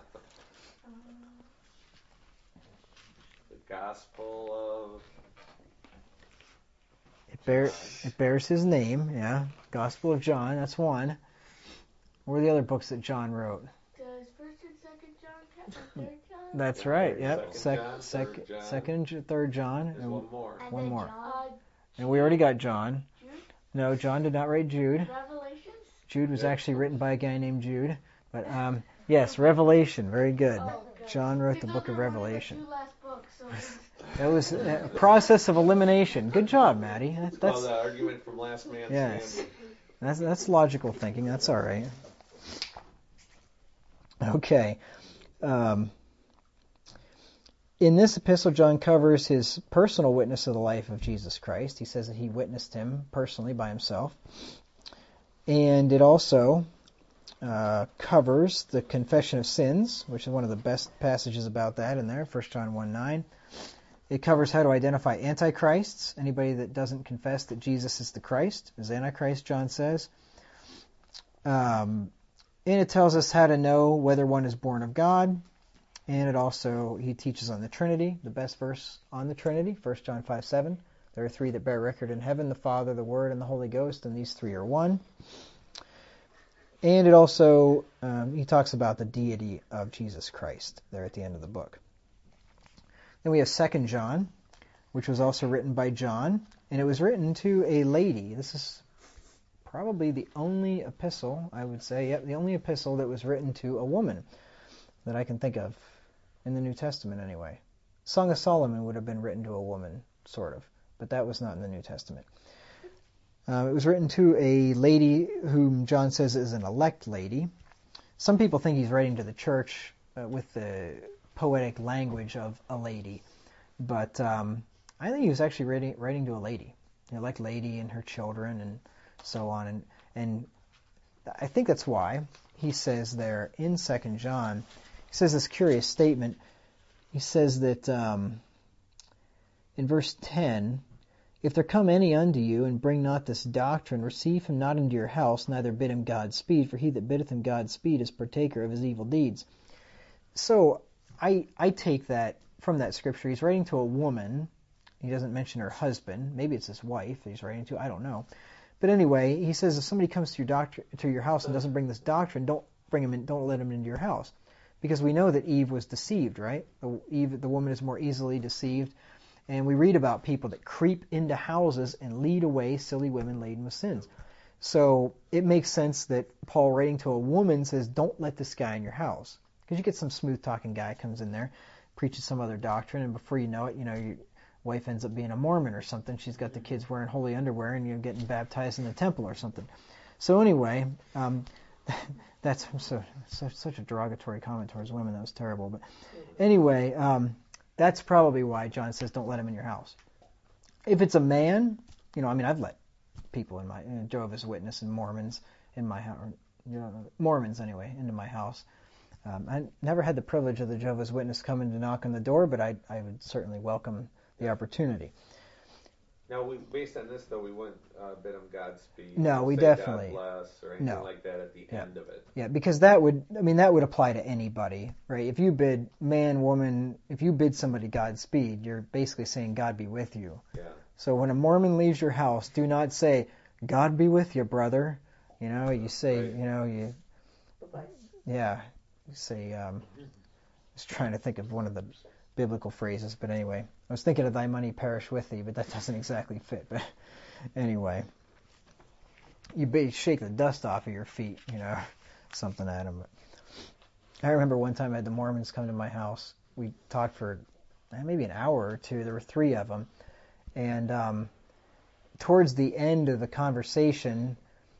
The Gospel of... It bears his name, yeah. Gospel of John, that's one. What are the other books that John wrote? Does 1st and 2nd John count? 3rd John? That's right, yep. Second and 3rd John. There's one more. And One then more. John, And we already got John. Jude, No, John did not write Jude. Revelations. Jude was actually written by a guy named Jude. But yes, Revelation, very good. Oh, good. John wrote the Because book of they're one the Revelation. 2 last books, so That was a process of elimination. Good job, Maddie. It's called the argument from last man Yes. standing. That's logical thinking. That's all right. Okay. In this epistle, John covers his personal witness of the life of Jesus Christ. He says that he witnessed him personally by himself. And it also covers the confession of sins, which is one of the best passages about that in there, 1 John 1:9. It covers how to identify antichrists. Anybody that doesn't confess that Jesus is the Christ is Antichrist, John says. And it tells us how to know whether one is born of God. And it also, he teaches on the Trinity, the best verse on the Trinity, 1 John 5:7. There are 3 that bear record in heaven, the Father, the Word, and the Holy Ghost, and these 3 are one. And it also, he talks about the deity of Jesus Christ there at the end of the book. Then we have 2 John, which was also written by John, and it was written to a lady. This is probably the only epistle, I would say, the only epistle that was written to a woman that I can think of in the New Testament anyway. Song of Solomon would have been written to a woman, sort of, but that was not in the New Testament. It was written to a lady whom John says is an elect lady. Some people think he's writing to the church with the poetic language of a lady, but I think he was actually writing to a lady, an elect lady and her children and so on. And I think that's why he says there in 2 John, he says this curious statement. He says that in verse 10, if there come any unto you, and bring not this doctrine, receive him not into your house, neither bid him Godspeed, for he that biddeth him Godspeed is partaker of his evil deeds. So I take that from that scripture. He's writing to a woman. He doesn't mention her husband. Maybe it's his wife that he's writing to. I don't know. But anyway, he says if somebody comes to your house and doesn't bring this doctrine, don't bring him in. Don't let him into your house, because we know that Eve was deceived, right? The woman is more easily deceived. And we read about people that creep into houses and lead away silly women laden with sins. So it makes sense that Paul, writing to a woman, says, don't let this guy in your house. Because you get some smooth-talking guy comes in there, preaches some other doctrine, and before you know it, your wife ends up being a Mormon or something. She's got the kids wearing holy underwear, and you're getting baptized in the temple or something. So anyway, that's such a derogatory comment towards women. That was terrible. But anyway... that's probably why John says don't let him in your house. If it's a man, I've let people in my Jehovah's Witness and Mormons in my house, Mormons anyway, into my house. I never had the privilege of the Jehovah's Witness coming to knock on the door, but I would certainly welcome the opportunity. Now, based on this, though, we wouldn't bid them Godspeed. No, or we say definitely- God bless or anything no. like that at the end of it. Yeah, because that would apply to anybody, right? If you bid man, woman, if you bid somebody Godspeed, you're basically saying God be with you. Yeah. So when a Mormon leaves your house, do not say, God be with you, brother. You say, Right. yeah, you say, I was trying to think of one of the biblical phrases, but anyway, I was thinking of thy money perish with thee, but that doesn't exactly fit. But anyway, you shake the dust off of your feet, something at them. I remember one time I had the Mormons come to my house. We talked for maybe an hour or two. There were 3 of them. And towards the end of the conversation,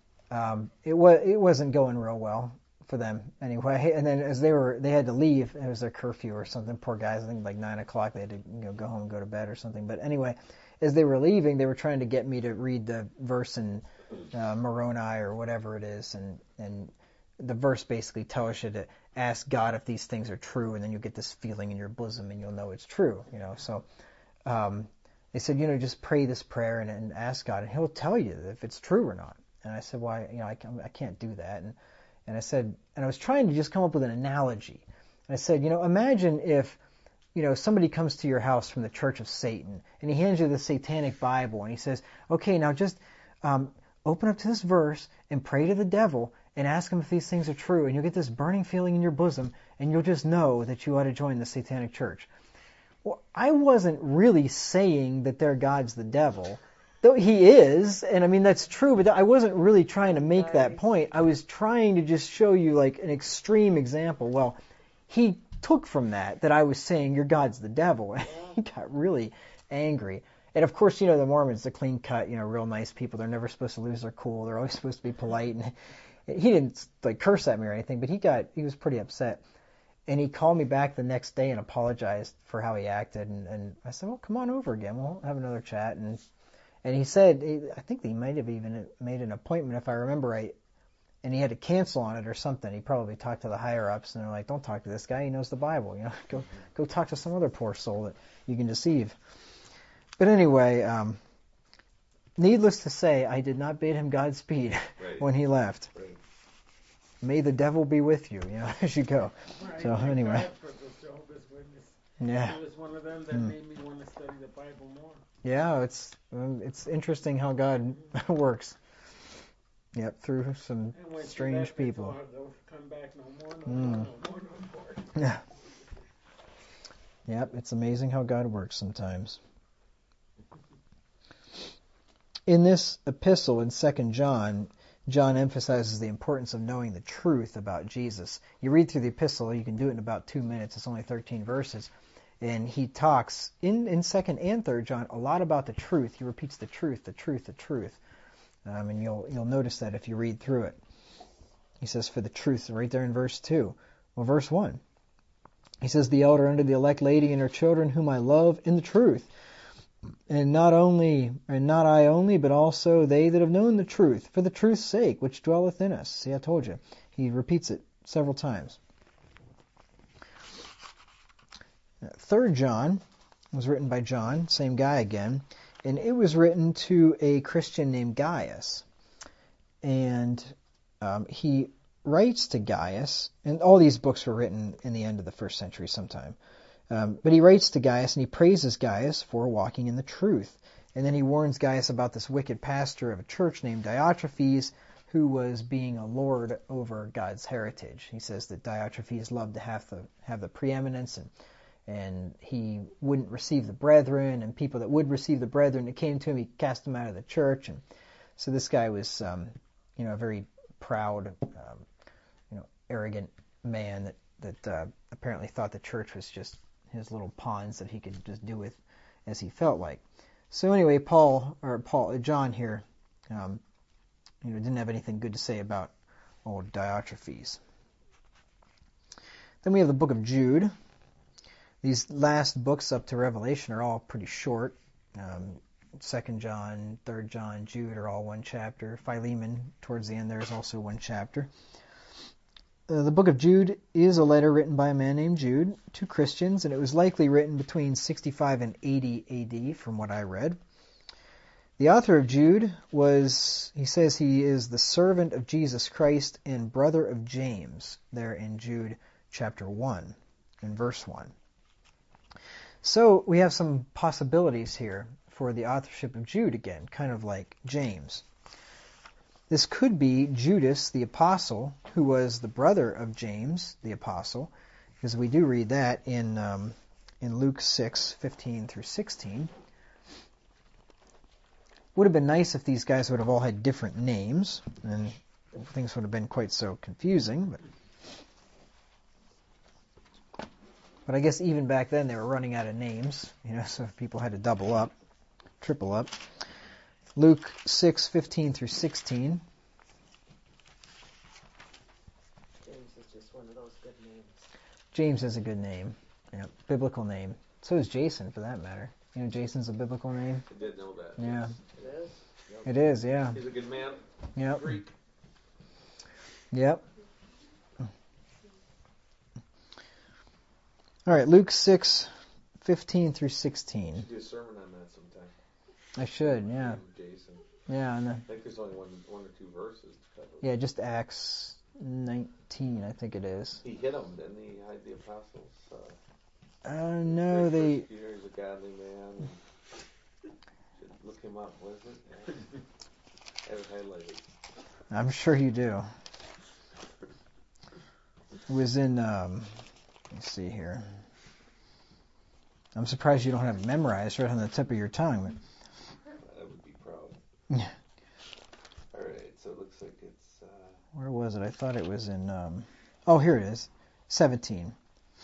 it wasn't going real well for them anyway. And then as they had to leave, it was their curfew or something. Poor guys, I think like 9 o'clock, they had to go home and go to bed or something. But anyway, as they were leaving, they were trying to get me to read the verse in Moroni or whatever it is, and the verse basically tells you to ask God if these things are true, and then you'll get this feeling in your bosom and you'll know it's true. So they said, just pray this prayer and ask God, and He'll tell you if it's true or not. And I said, well, I can't do that. And I said, and I was trying to just come up with an analogy. And I said, imagine if, somebody comes to your house from the Church of Satan, and he hands you the Satanic Bible, and he says, okay, now just open up to this verse and pray to the devil and ask him if these things are true, and you'll get this burning feeling in your bosom, and you'll just know that you ought to join the Satanic Church. Well, I wasn't really saying that their God's the devil, though he is, and I mean that's true, but I wasn't really trying to make that point. I was trying to just show you like an extreme example. Well, he took from that I was saying your God's the devil, and he got really angry. And of course, the Mormons, the clean cut, real nice people. They're never supposed to lose their cool. They're always supposed to be polite. And he didn't curse at me or anything, but he was pretty upset. And he called me back the next day and apologized for how he acted. And I said, well, come on over again. We'll have another chat. And he said, I think he might have even made an appointment, if I remember right, and he had to cancel on it or something. He probably talked to the higher-ups, and they're like, don't talk to this guy. He knows the Bible. Go talk to some other poor soul that you can deceive. But anyway, needless to say, I did not bid him Godspeed when he left. Right. May the devil be with you, as you go. Right, So anyway. God for the Jehovah's Witness. Yeah. It was one of them that made me want to study the Bible more. Yeah, it's interesting how God works. Yep, through some strange people. They'll come back no more. Yeah. Yep, it's amazing how God works sometimes. In this epistle in 2 John, John emphasizes the importance of knowing the truth about Jesus. You read through the epistle, you can do it in about 2 minutes. It's only 13 verses. And he talks in 2nd and 3rd John a lot about the truth. He repeats the truth, the truth, the truth. And you'll notice that if you read through it. He says, for the truth, right there in verse 2. Well, verse 1. He says, the elder under the elect lady and her children, whom I love in the truth. And not I only, but also they that have known the truth, for the truth's sake, which dwelleth in us. See, I told you. He repeats it several times. 3rd John was written by John, same guy again, and it was written to a Christian named Gaius. And he writes to Gaius, and all these books were written in the end of the 1st century sometime. But he writes to Gaius, and he praises Gaius for walking in the truth. And then he warns Gaius about this wicked pastor of a church named Diotrephes, who was being a lord over God's heritage. He says that Diotrephes loved to have the preeminence, and he wouldn't receive the brethren, and people that would receive the brethren that came to him, he cast them out of the church. And so this guy was, a very proud, arrogant man that apparently thought the church was just his little pawns that he could just do with as he felt like. So anyway, John here, didn't have anything good to say about old Diotrephes. Then we have the book of Jude. These last books up to Revelation are all pretty short. 2nd John, 3rd John, Jude are all one chapter. Philemon, towards the end, there is also one chapter. The book of Jude is a letter written by a man named Jude to Christians, and it was likely written between 65 and 80 AD from what I read. The author of Jude he says he is the servant of Jesus Christ and brother of James, there in Jude chapter 1, in verse 1. So we have some possibilities here for the authorship of Jude again, kind of like James. This could be Judas the Apostle, who was the brother of James the Apostle, because we do read that in Luke 6:15 through 16. Would have been nice if these guys would have all had different names, and things would have been quite so confusing. But I guess even back then they were running out of names, so people had to double up, triple up. Luke 6:15 through 16. James is just one of those good names. James is a good name, biblical name. So is Jason, for that matter. Jason's a biblical name. I did know that. Yeah. It is? Yep. It is, yeah. He's a good man. Yep. Greek. Yep. All right, Luke 6:15 through 16. Do a sermon on that sometime. I should, yeah. Jason. Yeah, I think there's only one or two verses to cover. Yeah, just Acts 19, I think it is. He hit them, didn't he? He hid the apostles. No, they... Peter, he's a godly man. Should look him up, was it? Yeah. I have it highlighted. I'm sure you do. It was in, let me see here. I'm surprised you don't have it memorized right on the tip of your tongue. I would be proud. All right, so it looks like it's... Where was it? I thought it was in... Oh, here it is. 17.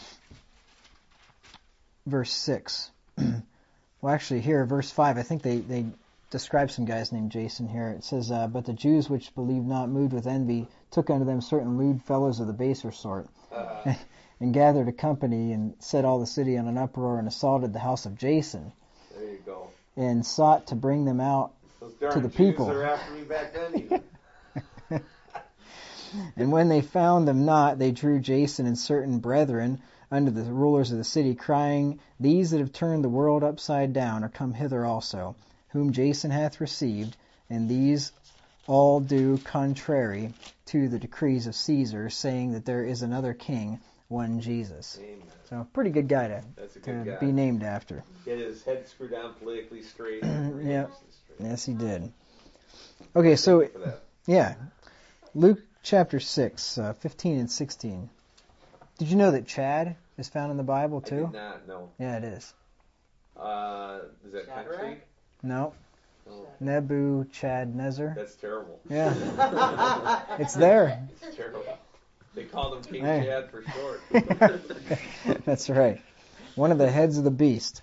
Verse 6. Well, actually, here, verse 5, I think they describe some guys named Jason here. It says, But the Jews which believed not, moved with envy, took unto them certain lewd fellows of the baser sort, and gathered a company, and set all the city on an uproar, and assaulted the house of Jason. There you go. And sought to bring them out to the people. Those darn Jews are after me back then, even. And when they found them not, they drew Jason and certain brethren unto the rulers of the city, crying, These that have turned the world upside down are come hither also, whom Jason hath received, and these all do contrary to the decrees of Caesar, saying that there is another king, one Jesus. Amen. So, pretty good guy to guy. be named after. Get his head screwed down politically straight. Yeah. Yes, he did. Okay, so, yeah. Luke chapter 6, 15 and 16. Did you know that Chad is found in the Bible too? I did not, no. Yeah, it is. Is that country? No. No. Nebuchadnezzar. That's terrible. Yeah. It's there. It's terrible. They called him King Hey. Chad for short. That's right. One of the heads of the beast.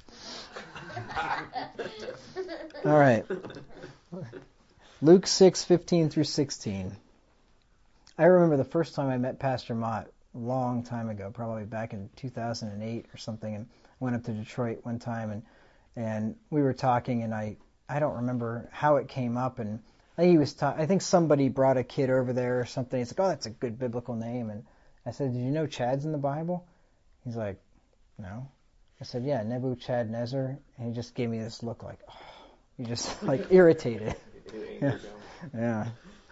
All right. Luke 6:15 through 16. I remember the first time I met Pastor Mott a long time ago, probably back in 2008 or something, and went up to Detroit one time, and we were talking, and I don't remember how it came up, and I think somebody brought a kid over there or something. He's like, "Oh, that's a good biblical name," and I said, "Did you know Chad's in the Bible?" He's like, "No." I said, "Yeah, Nebuchadnezzar," and he just gave me this look like, oh, he just like irritated. Yeah.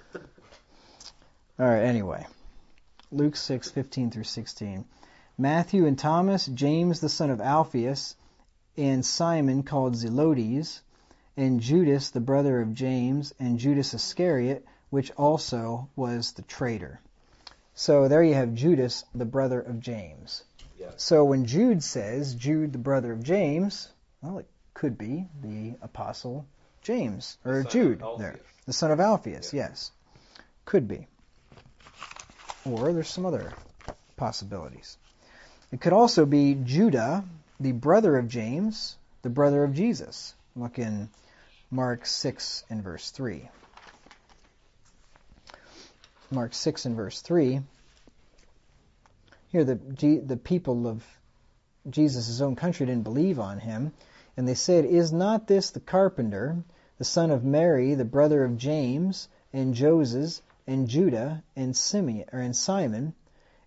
All right, anyway. Luke 6:15 through 16. Matthew and Thomas, James the son of Alphaeus, and Simon called Zelotes, and Judas the brother of James, and Judas Iscariot, which also was the traitor. So there you have Judas, the brother of James. Yes. So when Jude says, Jude the brother of James, well, it could be the apostle James, or Jude there. The son of Alphaeus, yes. Could be. Or there's some other possibilities. It could also be Judah, the brother of James, the brother of Jesus. Look in Mark 6 and verse 3. Mark 6 and verse 3. Here the people of Jesus' own country didn't believe on him, and they said, Is not this the carpenter, the son of Mary, the brother of James, and Joses, and Judah, and Simon?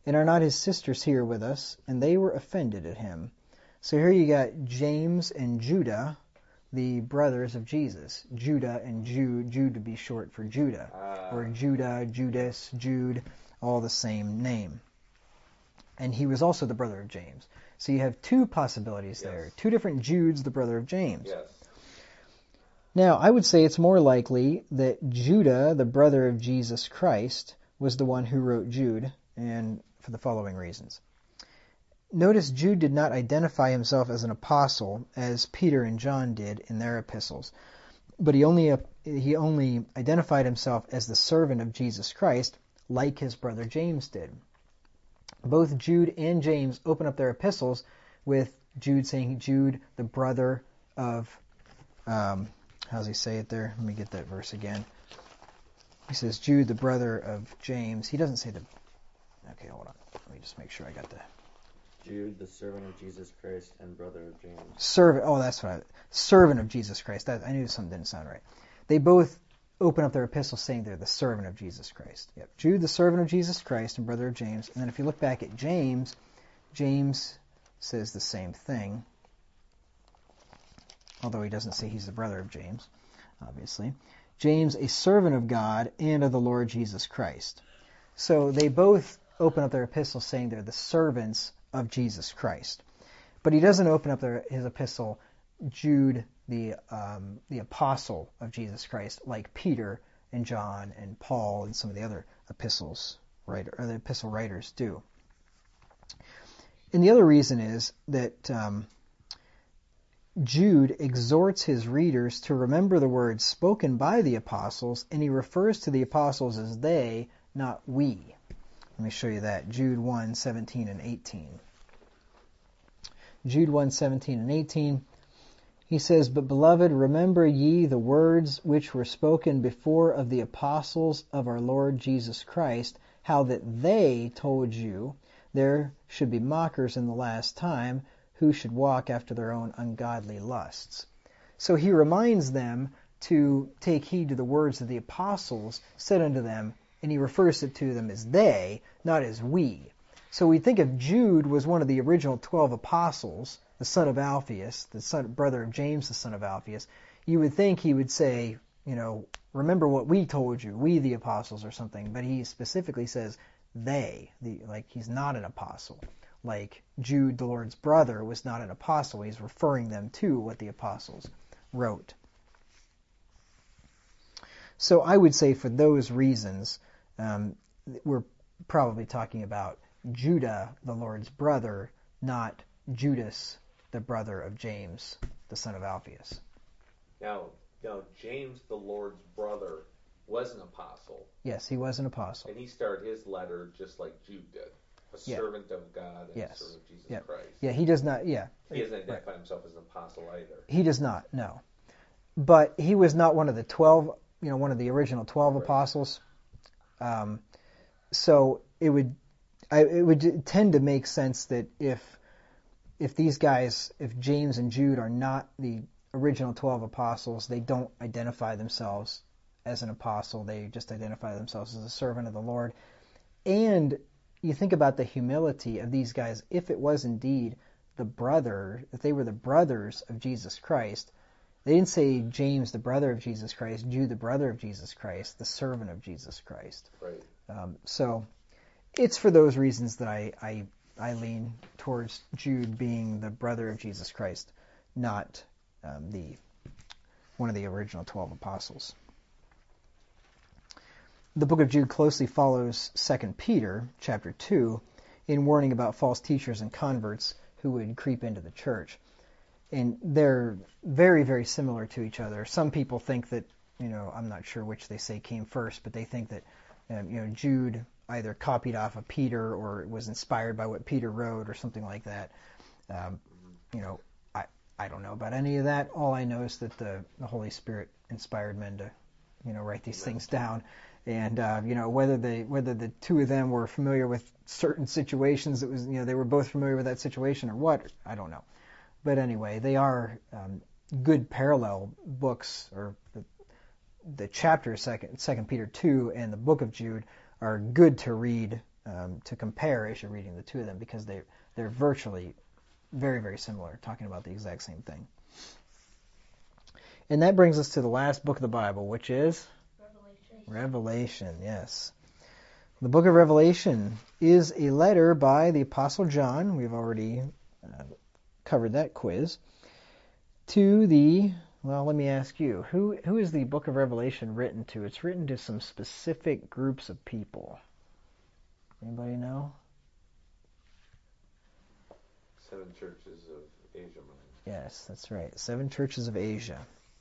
And are not his sisters here with us? And they were offended at him. So here you got James and Judah, the brothers of Jesus. Judah and Jude, Jude to be short for Judah. Or Judah, Judas, Jude, all the same name. And he was also the brother of James. So you have two possibilities there. Two different Judes, the brother of James. Yes. Now, I would say it's more likely that Judah, the brother of Jesus Christ, was the one who wrote Jude, and for the following reasons. Notice Jude did not identify himself as an apostle as Peter and John did in their epistles, but he only identified himself as the servant of Jesus Christ, like his brother James did. Both Jude and James open up their epistles with Jude saying, Jude, the brother of, how does he say it there? Let me get that verse again. He says, Jude, the brother of James. He doesn't say the, okay, hold on. Let me just make sure I got the. Jude, the servant of Jesus Christ and brother of James. Servant of Jesus Christ. I knew something didn't sound right. They both open up their epistles saying they're the servant of Jesus Christ. Yep. Jude, the servant of Jesus Christ and brother of James. And then if you look back at James, James says the same thing, although he doesn't say he's the brother of James, obviously. James, a servant of God and of the Lord Jesus Christ. So they both open up their epistles saying they're the servants of Jesus Christ. But he doesn't open up his epistle, Jude, the apostle of Jesus Christ, like Peter and John and Paul and some of the other epistle writers do. And the other reason is that Jude exhorts his readers to remember the words spoken by the apostles, and he refers to the apostles as they, not we. Let me show you that. Jude 1:17 and 18. Jude 1:17 and 18. He says, But beloved, remember ye the words which were spoken before of the apostles of our Lord Jesus Christ, how that they told you there should be mockers in the last time, who should walk after their own ungodly lusts. So he reminds them to take heed to the words that the apostles said unto them, and he refers it to them as they, not as we. So we think if Jude was one of the original 12 apostles, the son of Alphaeus, brother of James, the son of Alphaeus, you would think he would say, remember what we told you, we the apostles or something, but he specifically says they, like he's not an apostle. Like Jude, the Lord's brother, was not an apostle. He's referring them to what the apostles wrote. So I would say for those reasons, we're probably talking about Judah, the Lord's brother, not Judas, the brother of James, the son of Alphaeus. Now James, the Lord's brother, was an apostle. Yes, he was an apostle. And he started his letter just like Jude did. A servant of God and a servant of Jesus Christ. Yeah, he does not, He doesn't identify himself as an apostle either. He does not, no. But he was not one of the 12, one of the original 12 apostles. So it would tend to make sense that if these guys, if James and Jude are not the original 12 apostles, they don't identify themselves as an apostle. They just identify themselves as a servant of the Lord. And you think about the humility of these guys. If it was indeed if they were the brothers of Jesus Christ, they didn't say James, the brother of Jesus Christ, Jude, the brother of Jesus Christ, the servant of Jesus Christ. Right. So it's for those reasons that I lean towards Jude being the brother of Jesus Christ, not one of the original 12 apostles. The book of Jude closely follows 2 Peter chapter 2 in warning about false teachers and converts who would creep into the church. And they're very, very similar to each other. Some people think that, I'm not sure which they say came first, but they think that, Jude either copied off of Peter or was inspired by what Peter wrote or something like that. I don't know about any of that. All I know is that the Holy Spirit inspired men to, write these things down. And whether the two of them were familiar with certain situations, it was they were both familiar with that situation or what, I don't know. But anyway, they are good parallel books, or the chapter Second Peter 2 and the book of Jude are good to read to compare as you're reading the two of them, because they're virtually very, very similar, talking about the exact same thing. And that brings us to the last book of the Bible, which is Revelation, yes. The book of Revelation is a letter by the Apostle John. We've already covered that quiz. To the, well, let me ask you, who is the book of Revelation written to? It's written to some specific groups of people. Anybody know? 7 churches of Asia Minor. Yes, that's right. 7 churches of Asia.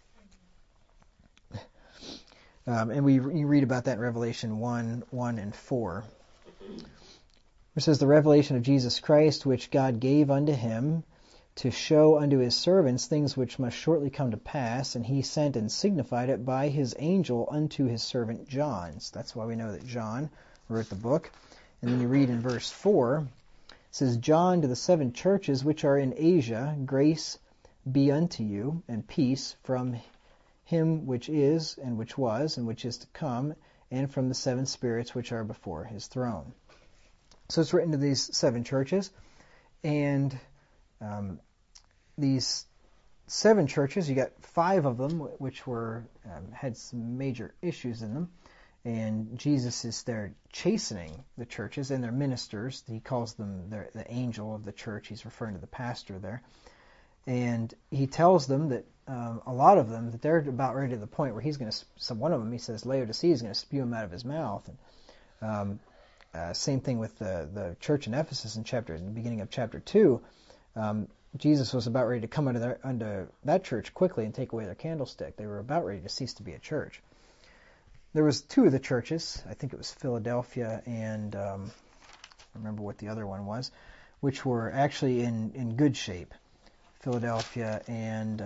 And you read about that in Revelation 1 and 4. It says, the revelation of Jesus Christ, which God gave unto him, to show unto his servants things which must shortly come to pass, and he sent and signified it by his angel unto his servant John. So that's why we know that John wrote the book. And then you read in verse 4, it says, John to the 7 churches which are in Asia, grace be unto you, and peace from him which is, and which was, and which is to come, and from the 7 spirits which are before his throne. So it's written to these 7 churches, and these 7 churches, you got 5 of them which were had some major issues in them, and Jesus is there chastening the churches and their ministers. He calls them the angel of the church. He's referring to the pastor there. And he tells them that a lot of them, that they're about ready to the point where he's going to, one of them, he says, Laodicea is going to spew him out of his mouth. And same thing with the church in Ephesus in the beginning of chapter 2. Jesus was about ready to come under that church quickly and take away their candlestick. They were about ready to cease to be a church. There was 2 of the churches, I think it was Philadelphia and I remember what the other one was, which were actually in good shape. Philadelphia and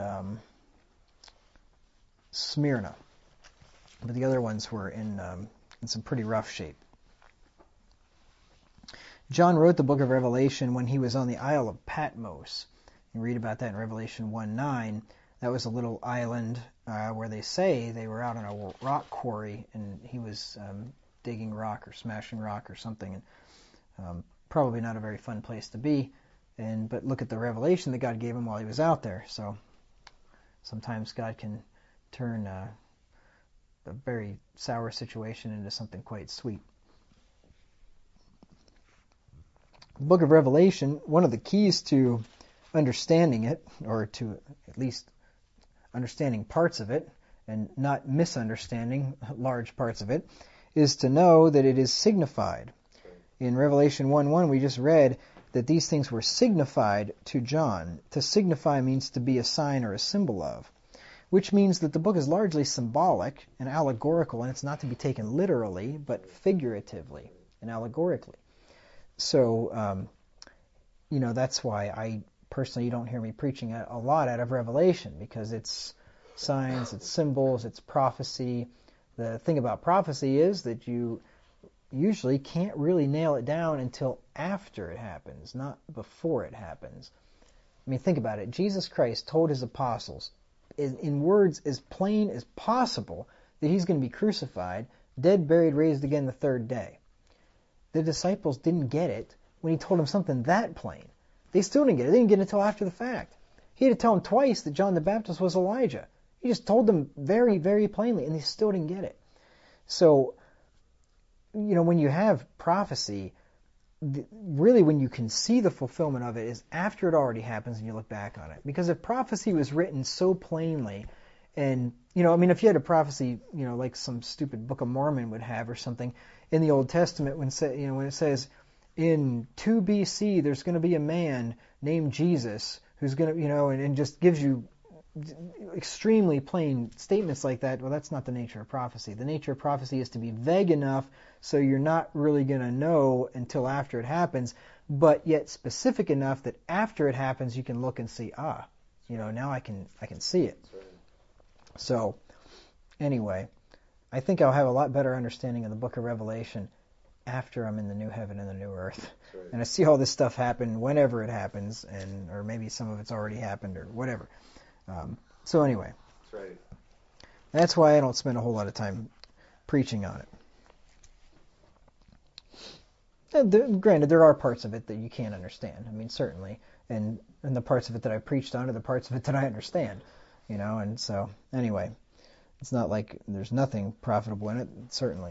Smyrna. But the other ones were in some pretty rough shape. John wrote the book of Revelation when he was on the Isle of Patmos. You read about that in Revelation 1:9. That was a little island where they say they were out on a rock quarry, and he was digging rock or smashing rock or something. And probably not a very fun place to be. But look at the revelation that God gave him while he was out there. So sometimes God can turn a very sour situation into something quite sweet. The book of Revelation, one of the keys to understanding it, or to at least understanding parts of it, and not misunderstanding large parts of it, is to know that it is signified. In Revelation 1:1 we just read that these things were signified to John. To signify means to be a sign or a symbol of, which means that the book is largely symbolic and allegorical, and it's not to be taken literally, but figuratively and allegorically. So, that's why you don't hear me preaching a lot out of Revelation, because it's signs, it's symbols, it's prophecy. The thing about prophecy is that you usually can't really nail it down until after it happens, not before it happens. I mean, think about it. Jesus Christ told his apostles in words as plain as possible that he's going to be crucified, dead, buried, raised again the 3rd day. The disciples didn't get it when he told them something that plain. They still didn't get it. They didn't get it until after the fact. He had to tell them twice that John the Baptist was Elijah. He just told them very, very plainly, and they still didn't get it. So, when you have prophecy, really when you can see the fulfillment of it is after it already happens and you look back on it. Because if prophecy was written so plainly, and, if you had a prophecy, like some stupid Book of Mormon would have or something in the Old Testament, when it says, in 2 BC there's going to be a man named Jesus who's going to, and just gives you extremely plain statements like that, well, that's not the nature of prophecy. The nature of prophecy is to be vague enough so you're not really going to know until after it happens, but yet specific enough that after it happens you can look and see, now I can see it. So, anyway, I think I'll have a lot better understanding of the book of Revelation after I'm in the new heaven and the new earth. And I see all this stuff happen whenever it happens, or maybe some of it's already happened or whatever. So anyway, That's right. That's why I don't spend a whole lot of time preaching on it. Granted, there are parts of it that you can't understand. I mean, certainly, and the parts of it that I preached on are the parts of it that I understand. And so anyway, it's not like there's nothing profitable in it. Certainly.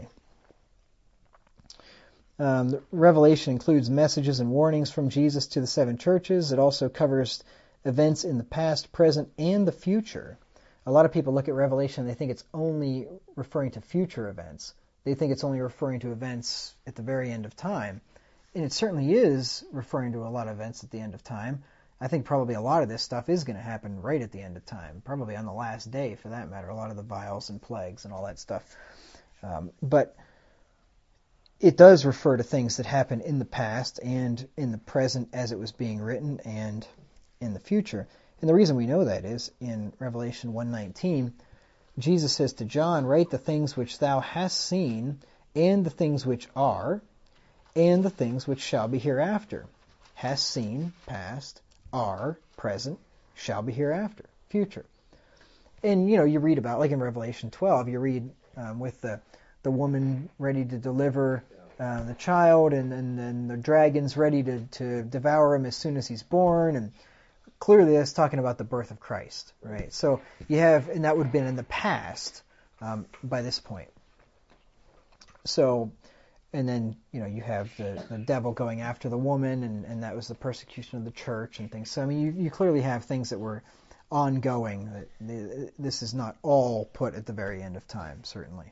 The Revelation includes messages and warnings from Jesus to the 7 churches. It also covers events in the past, present, and the future. A lot of people look at Revelation and they think it's only referring to future events. They think it's only referring to events at the very end of time. And it certainly is referring to a lot of events at the end of time. I think probably a lot of this stuff is going to happen right at the end of time, probably on the last day for that matter, a lot of the vials and plagues and all that stuff. But it does refer to things that happened in the past and in the present as it was being written and in the future. And the reason we know that is in Revelation 1:19, Jesus says to John, "Write the things which thou hast seen, and the things which are, and the things which shall be hereafter." Has seen, past, are, present, shall be hereafter, future. And, you read about, like in Revelation 12, you read with the woman ready to deliver the child, and then the dragon's ready to devour him as soon as he's born, and clearly that's talking about the birth of Christ, right? So you have, and that would have been in the past by this point. So, and then, you have the devil going after the woman, and that was the persecution of the church and things. So, I mean, you clearly have things that were ongoing. This is not all put at the very end of time, certainly.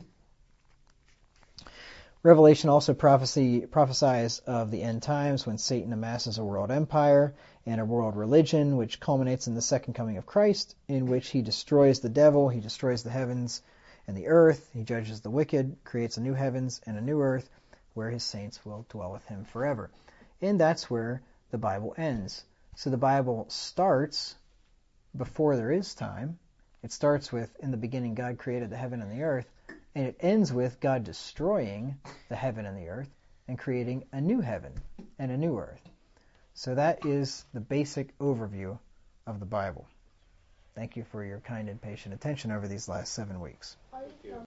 Revelation also prophesies of the end times when Satan amasses a world empire and a world religion, which culminates in the second coming of Christ, in which he destroys the devil, he destroys the heavens and the earth, he judges the wicked, creates a new heavens and a new earth, where his saints will dwell with him forever. And that's where the Bible ends. So the Bible starts before there is time. It starts with, in the beginning God created the heaven and the earth, and it ends with God destroying the heaven and the earth and creating a new heaven and a new earth. So that is the basic overview of the Bible. Thank you for your kind and patient attention over these last 7 weeks.